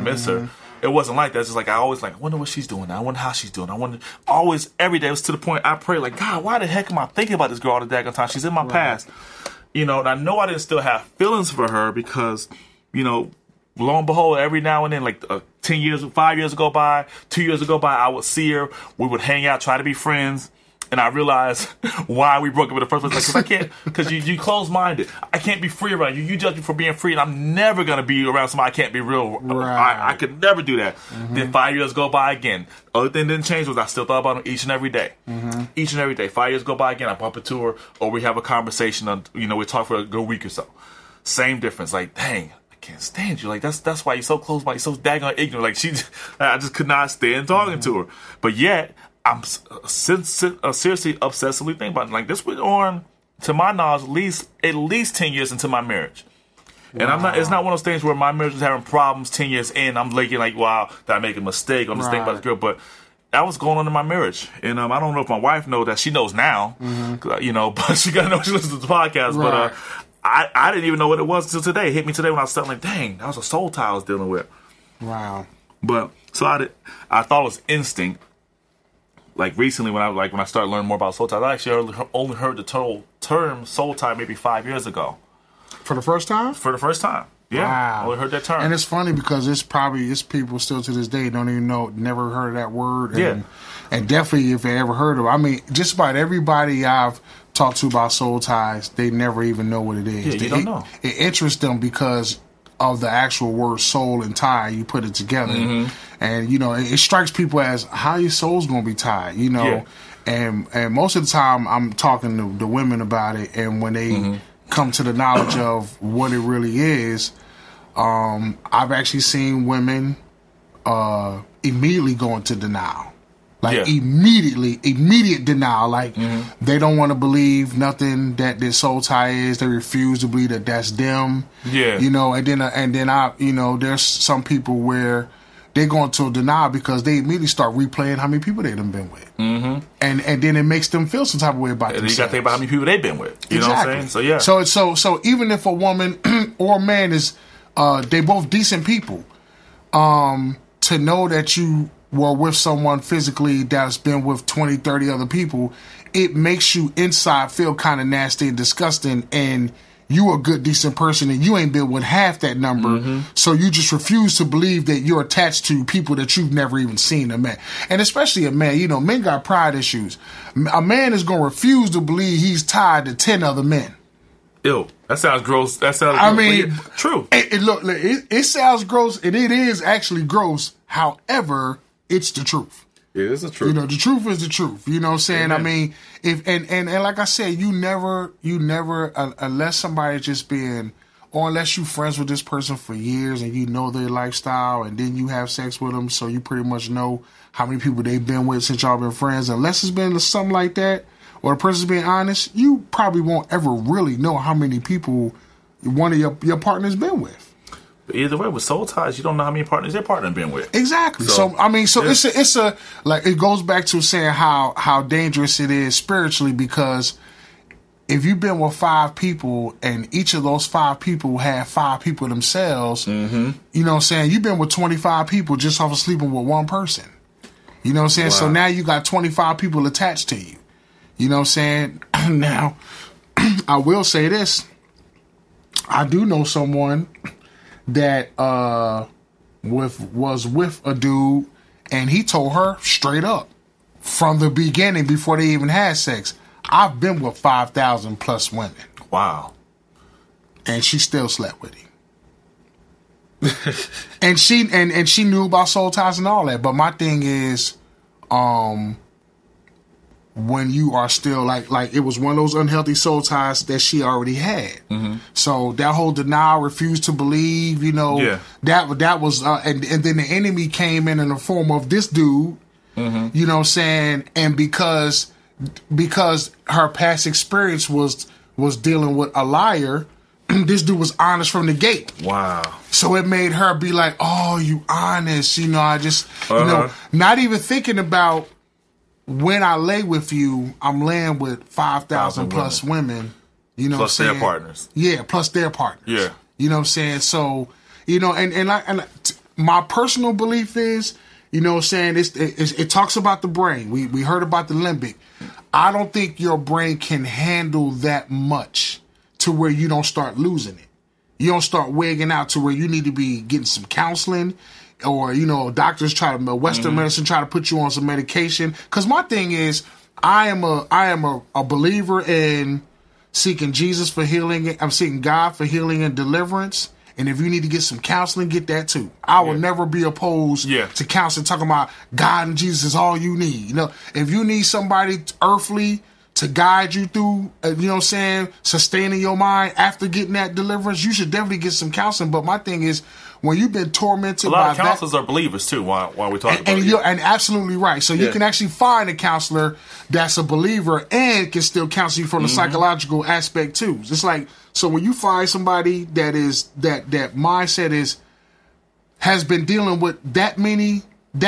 It wasn't like that. It's just like I always I wonder what she's doing now. I wonder how she's doing. I wonder always every day. It was to the point I pray like, God, why the heck am I thinking about this girl all the daggone time? She's in my past. And I know I didn't still have feelings for her because, lo and behold, every now and then, like 5 years go by, 2 years go by, I would see her. We would hang out, try to be friends. And I realized why we broke up in the first place. Because you close-minded. I can't be free around you. You judge me for being free, and I'm never going to be around somebody I can't be real. Right. I could never do that. Then 5 years go by again. Other thing didn't change was I still thought about him each and every day. Each and every day. 5 years go by again, I bump into her, or we have a conversation. We talk for a good week or so. Same difference. Like, dang, I can't stand you. Like, that's why you're so close. You're so daggone ignorant. Like, I just could not stand talking to her. But yet, I'm seriously obsessively thinking about it. Like, this went on, to my knowledge, at least 10 years into my marriage. And it's not one of those things where my marriage was having problems 10 years in. I'm like, wow, did I make a mistake on this thing about this girl? But that was going on in my marriage. And I don't know if my wife knows that. She knows now, but she got to know she listens to the podcast. Right. But I didn't even know what it was until today. It hit me today when I was starting like, dang, that was a soul tie I was dealing with. Wow. But, so I thought it was instinct. Like recently, when I started learning more about soul ties, I actually only heard the term soul tie maybe 5 years ago. For the first time? For the first time, yeah. Wow. I only heard that term. And it's funny because it's people still to this day don't even know, never heard of that word. And definitely if they ever heard of it. I mean, just about everybody I've talked to about soul ties, they never even know what it is. Yeah, you don't know. It interests them because of the actual word soul and tie, you put it together. And, it strikes people as, how your soul's going to be tied, And most of the time, I'm talking to the women about it, and when they come to the knowledge of what it really is, I've actually seen women immediately go into denial. Like, immediate denial. Like, they don't want to believe nothing that their soul tie is. They refuse to believe that that's them. Yeah. And then there's some people where, they go into denial because they immediately start replaying how many people they done been with. Mm-hmm. And then it makes them feel some type of way about themselves. And you got to think about how many people they've been with. You know what I'm saying? So, yeah. So even if a woman or a man is, they both decent people, to know that you were with someone physically that's been with 20, 30 other people, it makes you inside feel kind of nasty and disgusting, and you a good, decent person, and you ain't been with half that number, so you just refuse to believe that you're attached to people that you've never even seen or met. And especially a man, men got pride issues. A man is going to refuse to believe he's tied to 10 other men. Ew, that sounds gross. True. It sounds gross, and it is actually gross. However, it's the truth. It is the truth. The truth is the truth. You know what I'm saying? Amen. I mean, if and like I said, you never, unless somebody's just being, or unless you friends with this person for years and you know their lifestyle, and then you have sex with them, so you pretty much know how many people they've been with since y'all been friends. Unless it's been something like that, or the person's being honest, you probably won't ever really know how many people one of your partners been with. Either way, with soul ties, you don't know how many partners your partner been with. Exactly. So it's a like, it goes back to saying how dangerous it is spiritually, because if you've been with 5 people and each of those 5 people have 5 people themselves, you know what I'm saying? You've been with 25 people just off of sleeping with one person. You know what I'm saying? Wow. So now you got 25 people attached to you. You know what I'm saying? Now, I will say this. I do know someone that was with a dude, and he told her straight up from the beginning, before they even had sex, I've been with 5,000 plus women. Wow. And she still slept with him. and she knew about soul ties and all that. But my thing is, when you are still like it was one of those unhealthy soul ties that she already had. So that whole denial, refuse to believe, that was and then the enemy came in the form of this dude, you know what I'm saying? And because her past experience was dealing with a liar, this dude was honest from the gate. Wow. So it made her be like, oh, you honest, I just not even thinking about, when I lay with you, I'm laying with 5,000 plus women. You know plus what I'm saying? Their partners. Yeah, plus their partners. Yeah. You know what I'm saying? So, and my personal belief is, you know what I'm saying, it talks about the brain. We heard about the limbic. I don't think your brain can handle that much to where you don't start losing it. You don't start wigging out to where you need to be getting some counseling. Or, doctors Western medicine try to put you on some medication. Because my thing is, I am a believer in seeking Jesus for healing. I'm seeking God for healing and deliverance. And if you need to get some counseling, get that too. I will never be opposed to counseling, talking about God and Jesus is all you need. If you need somebody earthly to guide you through, you know what I'm saying, sustaining your mind after getting that deliverance, you should definitely get some counseling. But my thing is, when you've been tormented by that, a lot of counselors are believers too. While we're talking about it, and absolutely right. So you can actually find a counselor that's a believer and can still counsel you from the psychological aspect too. It's like, so when you find somebody that is that mindset has been dealing with that many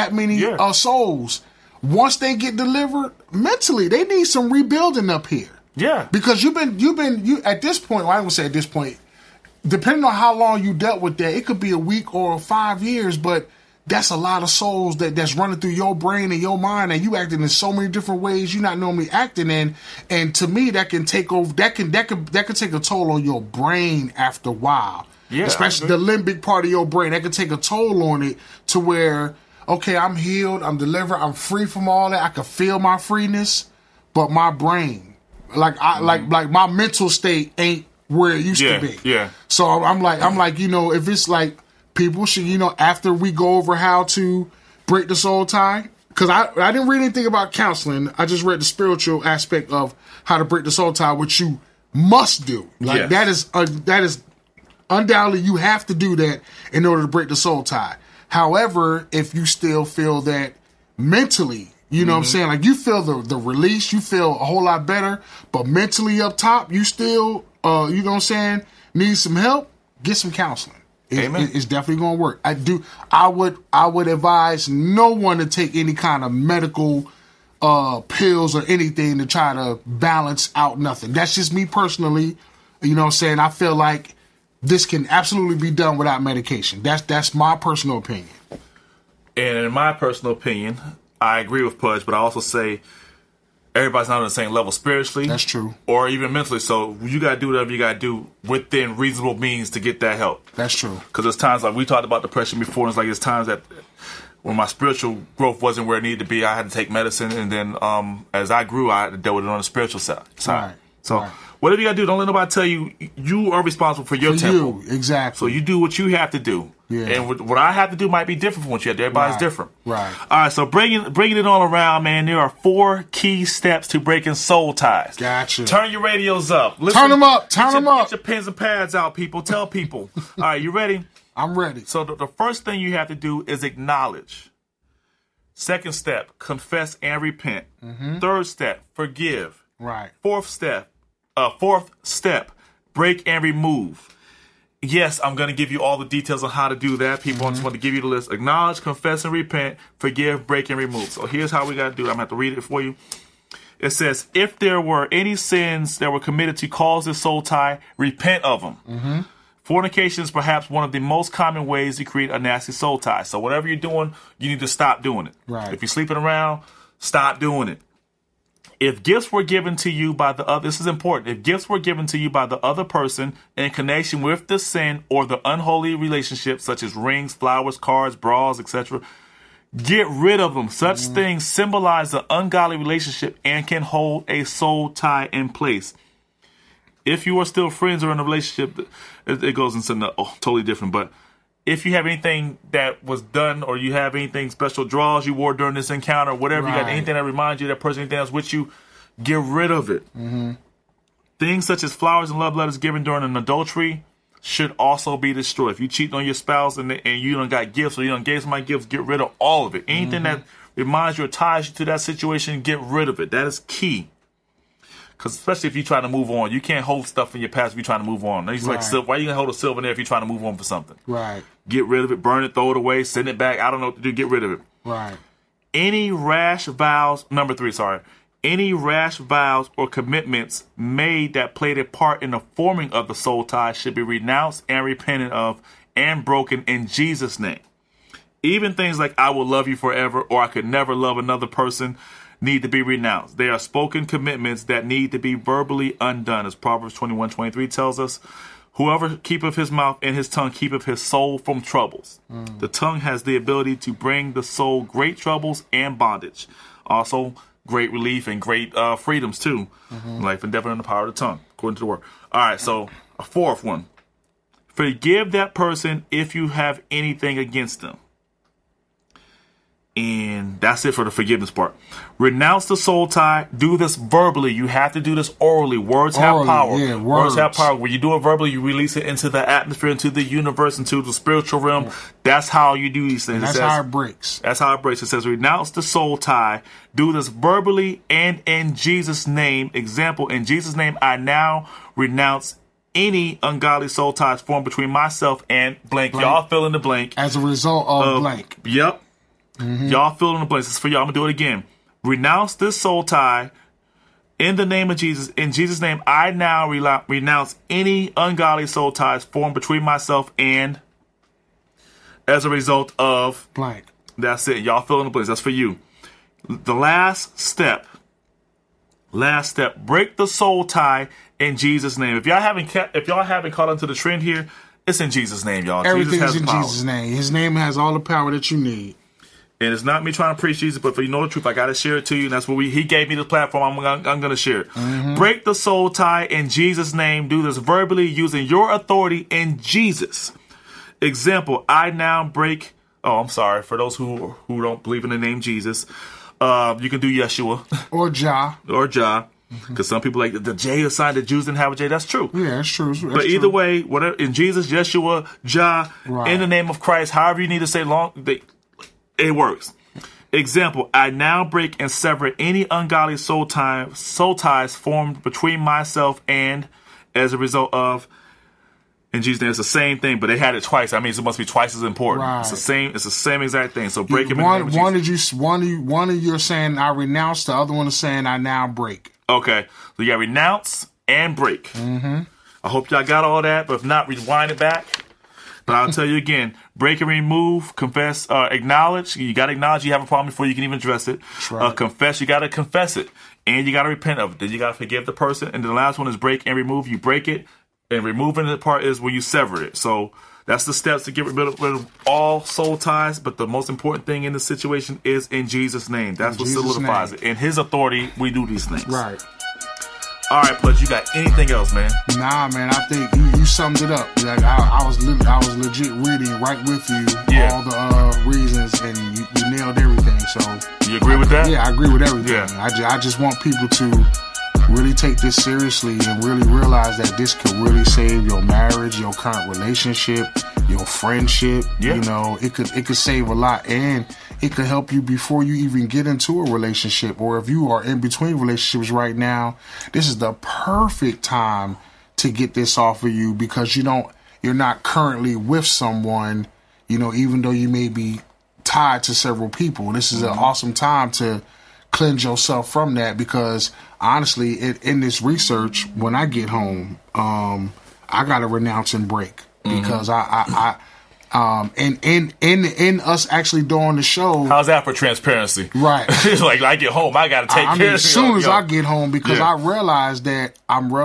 souls, once they get delivered mentally, they need some rebuilding up here. Yeah, because you at this point. Well, I would say at this point, depending on how long you dealt with that, it could be a week or 5 years, but that's a lot of souls that's running through your brain and your mind, and you acting in so many different ways you're not normally acting in. And to me, that can take over. That can take a toll on your brain after a while. Yeah, especially the limbic part of your brain. That can take a toll on it to where, okay, I'm healed, I'm delivered, I'm free from all that. I can feel my freeness, but my brain, like my mental state ain't where it used to be. Yeah. So I'm like, if it's like people should, after we go over how to break the soul tie, because I didn't read anything about counseling. I just read the spiritual aspect of how to break the soul tie, which you must do. Like that is undoubtedly you have to do that in order to break the soul tie. However, if you still feel that mentally, you know what I'm saying? Like you feel the release, you feel a whole lot better, but mentally up top, you still, you know what I'm saying, need some help, get some counseling. Amen. It's definitely going to work. I would advise no one to take any kind of medical pills or anything to try to balance out nothing. That's just me personally. You know what I'm saying? I feel like this can absolutely be done without medication. That's my personal opinion. And in my personal opinion, I agree with Pudge, but I also say everybody's not on the same level spiritually. That's true. Or even mentally. So you got to do whatever you got to do within reasonable means to get that help. That's true. Because there's times, like we talked about depression before, and it's like there's times that when my spiritual growth wasn't where it needed to be, I had to take medicine. And then as I grew, I had to deal with it on the spiritual side. Right. So right. Whatever you got to do, don't let nobody tell you you are responsible for your temple. Exactly. So you do what you have to do. Yeah. And what I have to do might be different from what you have to do. Everybody's different. Right. All right, so bringing it all around, man, there are 4 key steps to breaking soul ties. Gotcha. Turn your radios up. Listen, turn them up. Turn them up. Get your pens and pads out, people. Tell people. All right, you ready? I'm ready. So the first thing you have to do is acknowledge. Second step, confess and repent. Mm-hmm. Third step, forgive. Right. Fourth step, break and remove. Yes, I'm going to give you all the details on how to do that. People just want to give you the list. Acknowledge, confess, and repent. Forgive, break, and remove. So here's how we got to do it. I'm going to have to read it for you. It says, if there were any sins that were committed to cause this soul tie, repent of them. Mm-hmm. Fornication is perhaps one of the most common ways to create a nasty soul tie. So whatever you're doing, you need to stop doing it. Right. If you're sleeping around, stop doing it. If gifts were given to you by the other, this is important. If gifts were given to you by the other person in connection with the sin or the unholy relationship, such as rings, flowers, cards, bras, etc., get rid of them. Such things symbolize the ungodly relationship and can hold a soul tie in place. If you are still friends or in a relationship, it goes into something totally different. But if you have anything that was done or you have anything special draws you wore during this encounter, whatever, you got anything that reminds you of that person, anything else with you, get rid of it. Mm-hmm. Things such as flowers and love letters given during an adultery should also be destroyed. If you cheat on your spouse and you don't got gifts or you don't gave somebody gifts, get rid of all of it. Anything that reminds you or ties you to that situation, get rid of it. That is key. Because especially if you're trying to move on, you can't hold stuff in your past if you're trying to move on. It's like, why are you going to hold a silver there if you're trying to move on for something? Right. Get rid of it, burn it, throw it away, send it back. I don't know what to do. Get rid of it. Right. Any rash vows or commitments made that played a part in the forming of the soul tie should be renounced and repented of and broken in Jesus' name. Even things like I will love you forever or I could never love another person need to be renounced. They are spoken commitments that need to be verbally undone. As Proverbs 21:23 tells us, whoever keepeth his mouth and his tongue keepeth his soul from troubles. The tongue has the ability to bring the soul great troubles and bondage. Also, great relief and great freedoms too. Life and death are in the power of the tongue, according to the word. All right, so a fourth one. Forgive that person if you have anything against them. And that's it for the forgiveness part. Renounce the soul tie. Do this verbally. You have to do this orally. Words have power. Yeah, words have power. When you do it verbally, you release it into the atmosphere, into the universe, into the spiritual realm. That's how you do these things. That's how it breaks. That's how it breaks. It says, renounce the soul tie. Do this verbally and in Jesus' name. Example, in Jesus' name, I now renounce any ungodly soul ties formed between myself and blank. Y'all fill in the blank. As a result of blank. Yep. Y'all fill in the blanks. This is for y'all. I'm going to do it again. Renounce this soul tie in the name of Jesus. In Jesus' name, I now renounce any ungodly soul ties formed between myself and as a result of blank. That's it. Y'all fill in the blanks. That's for you. The last step. Break the soul tie in Jesus' name. If y'all haven't caught on to the trend here, it's in Jesus' name, y'all. Everything Jesus is in power. Jesus' name. His name has all the power that you need. And it's not me trying to preach Jesus, but for you know the truth, I got to share it to you. And that's what he gave me the platform. I'm going to share it. Break the soul tie in Jesus' name. Do this verbally using your authority in Jesus. Example, I now break. Oh, I'm sorry. For those who don't believe in the name Jesus, you can do Yeshua. Or Jah. Because some people like the J aside, the Jews didn't have a J. That's true. Yeah, that's true. But either way, whatever in Jesus, Yeshua, Jah, in the name of Christ, however you need to say it works. Example, I now break and sever any ungodly soul ties formed between myself and as a result of In Jesus' name, it's the same thing, but they had it twice. I mean, it must be twice as important. Right. It's the same exact thing. So break him. One of you're saying I renounce. The other one is saying I now break. Okay, so you got renounce and break. Mm-hmm. I hope y'all got all that, but if not, rewind it back. But I'll tell you again: break and remove, confess, acknowledge. You got to acknowledge you have a problem before you can even address it. Right. Confess, you got to confess it, and you got to repent of it. Then you got to forgive the person. And then the last one is break and remove. You break it. And removing the part is when you sever it. So that's the steps to get rid of all soul ties. But the most important thing in the situation is in Jesus' name. That's what solidifies it. In His authority, we do these things. Right. All right, Pudge, you got anything else, man? Nah, man. I think you summed it up. Like I was legit reading right with you all the reasons, and you nailed everything. So you agree with that? Yeah, I agree with everything. Yeah. I just want people to really take this seriously and really realize that this could really save your marriage, your current relationship, your friendship. Yeah. You know, it could save a lot, and it could help you before you even get into a relationship, or if you are in between relationships right now, this is the perfect time to get this off of you, because you're not currently with someone, you know, even though you may be tied to several people. This is an awesome time to cleanse yourself from that, because honestly, in this research, when I get home, I gotta renounce and break, because in us actually doing the show. How's that for transparency? Right. Like I get home, I gotta take care of it. As soon as I get home, because I realize that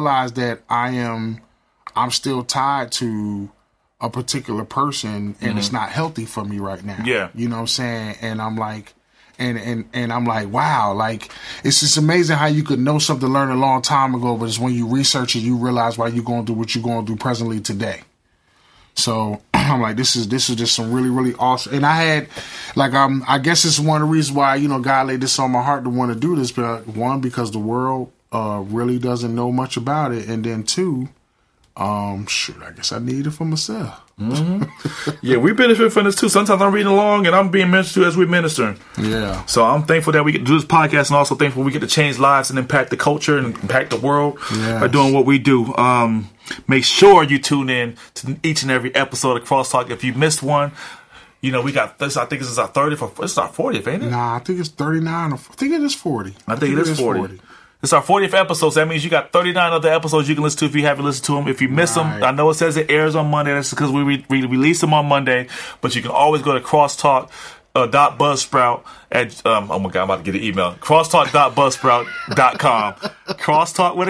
I'm still tied to a particular person, and it's not healthy for me right now. Yeah. You know what I'm saying? And I'm like, and I'm like, wow, like it's just amazing how you could know something learned a long time ago, but it's when you research it, you realize why you're going to do what you're going to do presently today. So I'm like, this is just some really, really awesome. And I had, like, I guess it's one of the reasons why, you know, God laid this on my heart to want to do this. But one, because the world really doesn't know much about it, and then two, I guess I need it for myself. Mm-hmm. Yeah, we benefit from this too. Sometimes I'm reading along and I'm being ministered to as we're ministering. Yeah. So I'm thankful that we get to do this podcast, and also thankful we get to change lives and impact the culture and impact the world by doing what we do. Make sure you tune in to each and every episode of Crosstalk. If you missed one, you know, we got this. I think this is our 30th. This is our 40th, ain't it? Nah, I think it's 39. I think it is 40. I think it is 40. It's our 40th episode, so that means you got 39 other episodes you can listen to if you haven't listened to them. If you miss them, I know it says it airs on Monday. That's because we release them on Monday. But you can always go to crosstalk.buzzsprout at oh my god, I'm about to get an email. Crosstalk.buzzsprout.com. Crosstalk with a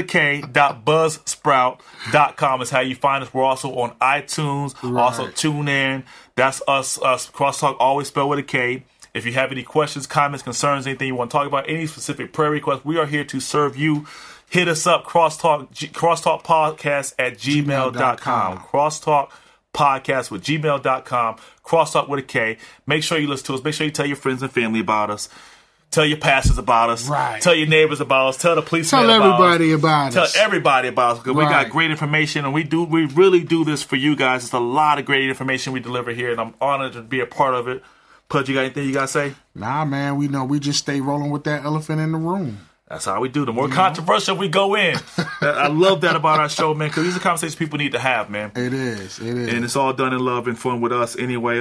K.buzzsprout.com is how you find us. We're also on iTunes. Right. Also tune in. That's us. Crosstalk, always spelled with a K. If you have any questions, comments, concerns, anything you want to talk about, any specific prayer requests, we are here to serve you. Hit us up, crosstalk podcast at gmail.com. Crosstalk podcast with gmail.com. Crosstalk with a K. Make sure you listen to us. Make sure you tell your friends and family about us. Tell your pastors about us. Right. Tell your neighbors about us. Tell the policemen about us. Tell everybody about us. Tell everybody about us, because we got great information, and we really do this for you guys. It's a lot of great information we deliver here, and I'm honored to be a part of it. Pudge, you got anything you got to say? Nah, man. We just stay rolling with that elephant in the room. That's how we do. The more controversial we go in. I love that about our show, man, because these are conversations people need to have, man. It is. And it's all done in love and fun with us anyway.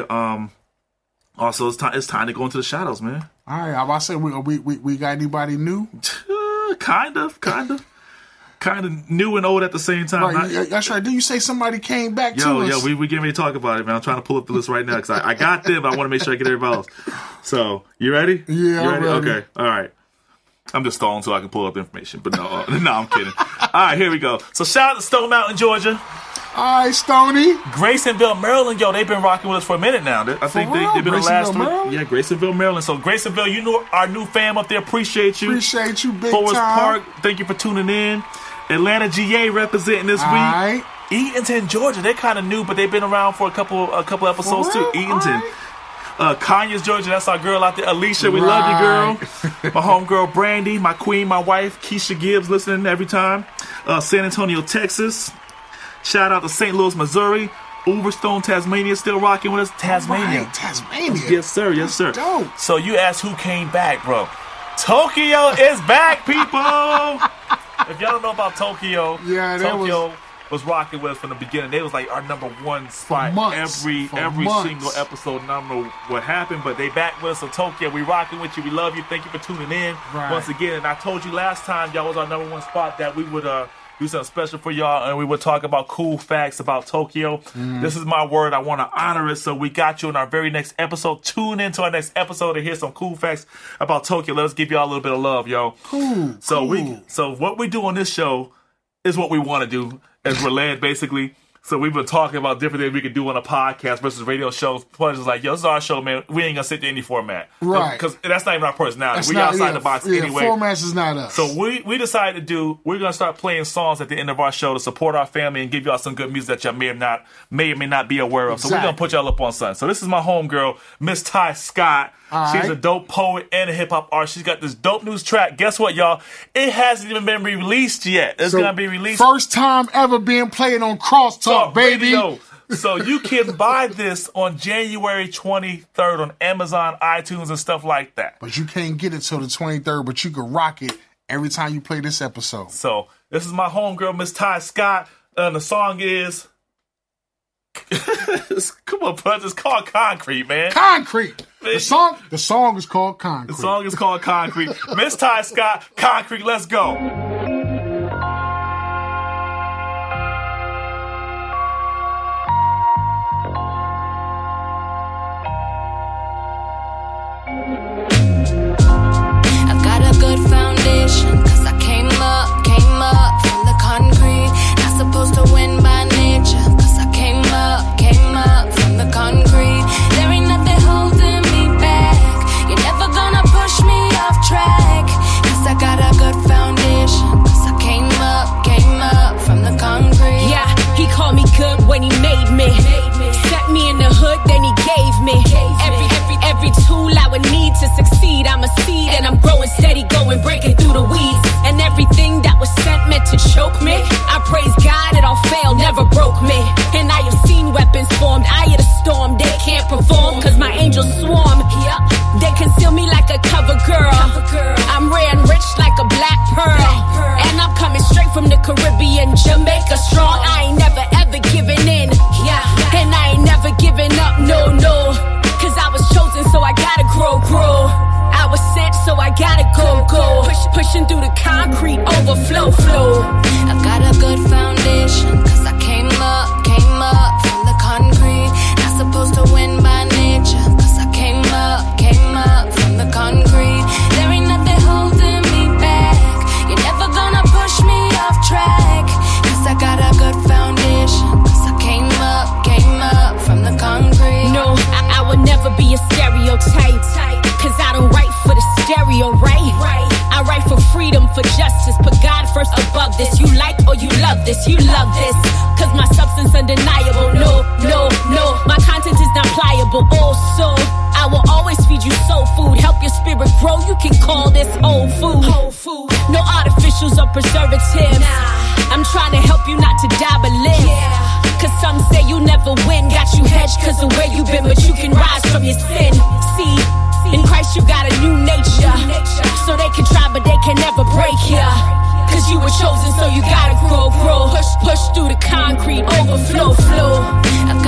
Also, it's time to go into the shadows, man. All right. I say we got anybody new? Kind of new and old at the same time. Right, that's right. Did you say somebody came back to us? Yo, we getting ready to talk about it, man. I'm trying to pull up the list right now because I got them, but I want to make sure I get everybody else. So, you ready? Yeah, you ready? I'm ready. Okay, all right. I'm just stalling so I can pull up information, but no, I'm kidding. All right, here we go. So, shout out to Stone Mountain, Georgia. All right, Stoney. Graysonville, Maryland. Yo, they've been rocking with us for a minute now. I think they've been the last three. Maryland? Yeah, Graysonville, Maryland. So, Graysonville, you know our new fam up there. Appreciate you. Appreciate you, big Forest time. Park, thank you for tuning in. Atlanta, GA representing this week. Right. Eatonton, Georgia. They're kind of new, but they've been around for a couple episodes too. Eatonton. Conyers, Georgia. That's our girl out there. Alicia, we love you, girl. My homegirl, Brandy. My queen, my wife, Keisha Gibbs, listening every time. San Antonio, Texas. Shout out to St. Louis, Missouri. Overstone, Tasmania, still rocking with us. Tasmania. Right, Tasmania. Yes, sir. Yes, sir. Dope. So you asked who came back, bro. Tokyo is back, people. If y'all don't know about Tokyo, Yeah, that Tokyo was rocking with us from the beginning. They was like our number one spot every single episode. And I don't know what happened, but they back with us. So Tokyo, we rocking with you. We love you. Thank you for tuning in once again. And I told you last time y'all was our number one spot that we would do something special for y'all, and we would talk about cool facts about Tokyo. This is my word. I want to honor it, so we got you in our very next episode. Tune into our next episode to hear some cool facts about Tokyo. Let us give y'all a little bit of love, y'all. Cool. So what we do on this show is what we want to do, as we're led, basically. So we've been talking about different things we could do on a podcast versus radio shows. Plus, it's like, yo, this is our show, man. We ain't going to sit to any format. Right. Because that's not even our personality. We outside the box anyway. Formats is not us. So we decided we're going to start playing songs at the end of our show to support our family and give y'all some good music that y'all may or may not be aware of. So we're going to put y'all up on something. So this is my homegirl, Miss Ty Scott. She's a dope poet and a hip-hop artist. She's got this dope news track. Guess what, y'all? It hasn't even been released yet. It's going to be released. First time ever being played on Crosstalk, baby. Radio. So you can buy this on January 23rd on Amazon, iTunes, and stuff like that. But you can't get it till the 23rd, but you can rock it every time you play this episode. So this is my homegirl, Miss Ty Scott, and the song is... Come on, bud. It's called Concrete, man. Concrete. The song is called Concrete. The song is called Concrete. Miss Ty Scott, Concrete. Let's go. I've got a good foundation, 'cause I came up from the concrete. Not supposed to win by nature, 'cause I came up from the concrete. There ain't nothing holding me back. You're never gonna push me off track, 'cause I got a good foundation, 'cause I came up from the concrete. Yeah, he called me good when he made me. Set me in the hood, then he gave me every tool I would need to succeed. I'm a seed and I'm growing steady, going breaking through the weeds. And everything that was sent meant to choke me, I praise God it all failed, never broke me. And I have seen weapons formed, eye of the storm. They can't perform, 'cause my angels swarm. They conceal me like a cover girl. I'm rare and rich like a black pearl. And I'm coming straight from the Caribbean, Jamaica strong. I ain't never ever giving in. And I ain't never giving up, no. 'Cause I was chosen, so I gotta grow. I was sent, so I gotta go. Pushing through the concrete, overflow. I've got a good foundation, 'cause I came up from the concrete. Not supposed to win by nature, 'cause I came up from the concrete. There ain't nothing holding me back. You're never gonna push me off track, 'cause I got a good foundation, 'cause I came up from the concrete. No, I would never be a stereotype, 'cause I don't write for the stereo, right? I write for freedom, for justice, put God first above this. You like or you love this, 'cause my substance undeniable. No, my content is not pliable. Also, I will always feed you soul food, help your spirit grow. You can call this whole food. No artificials or preservatives. I'm trying to help you not to die but live. 'Cause some say you never win, got you hedged 'cause of where you've been, but you can rise from your sin. See, in Christ you got a new nature, so they can try but they can never break ya. 'Cause you were chosen, so you gotta grow. Push through the concrete, overflow. I've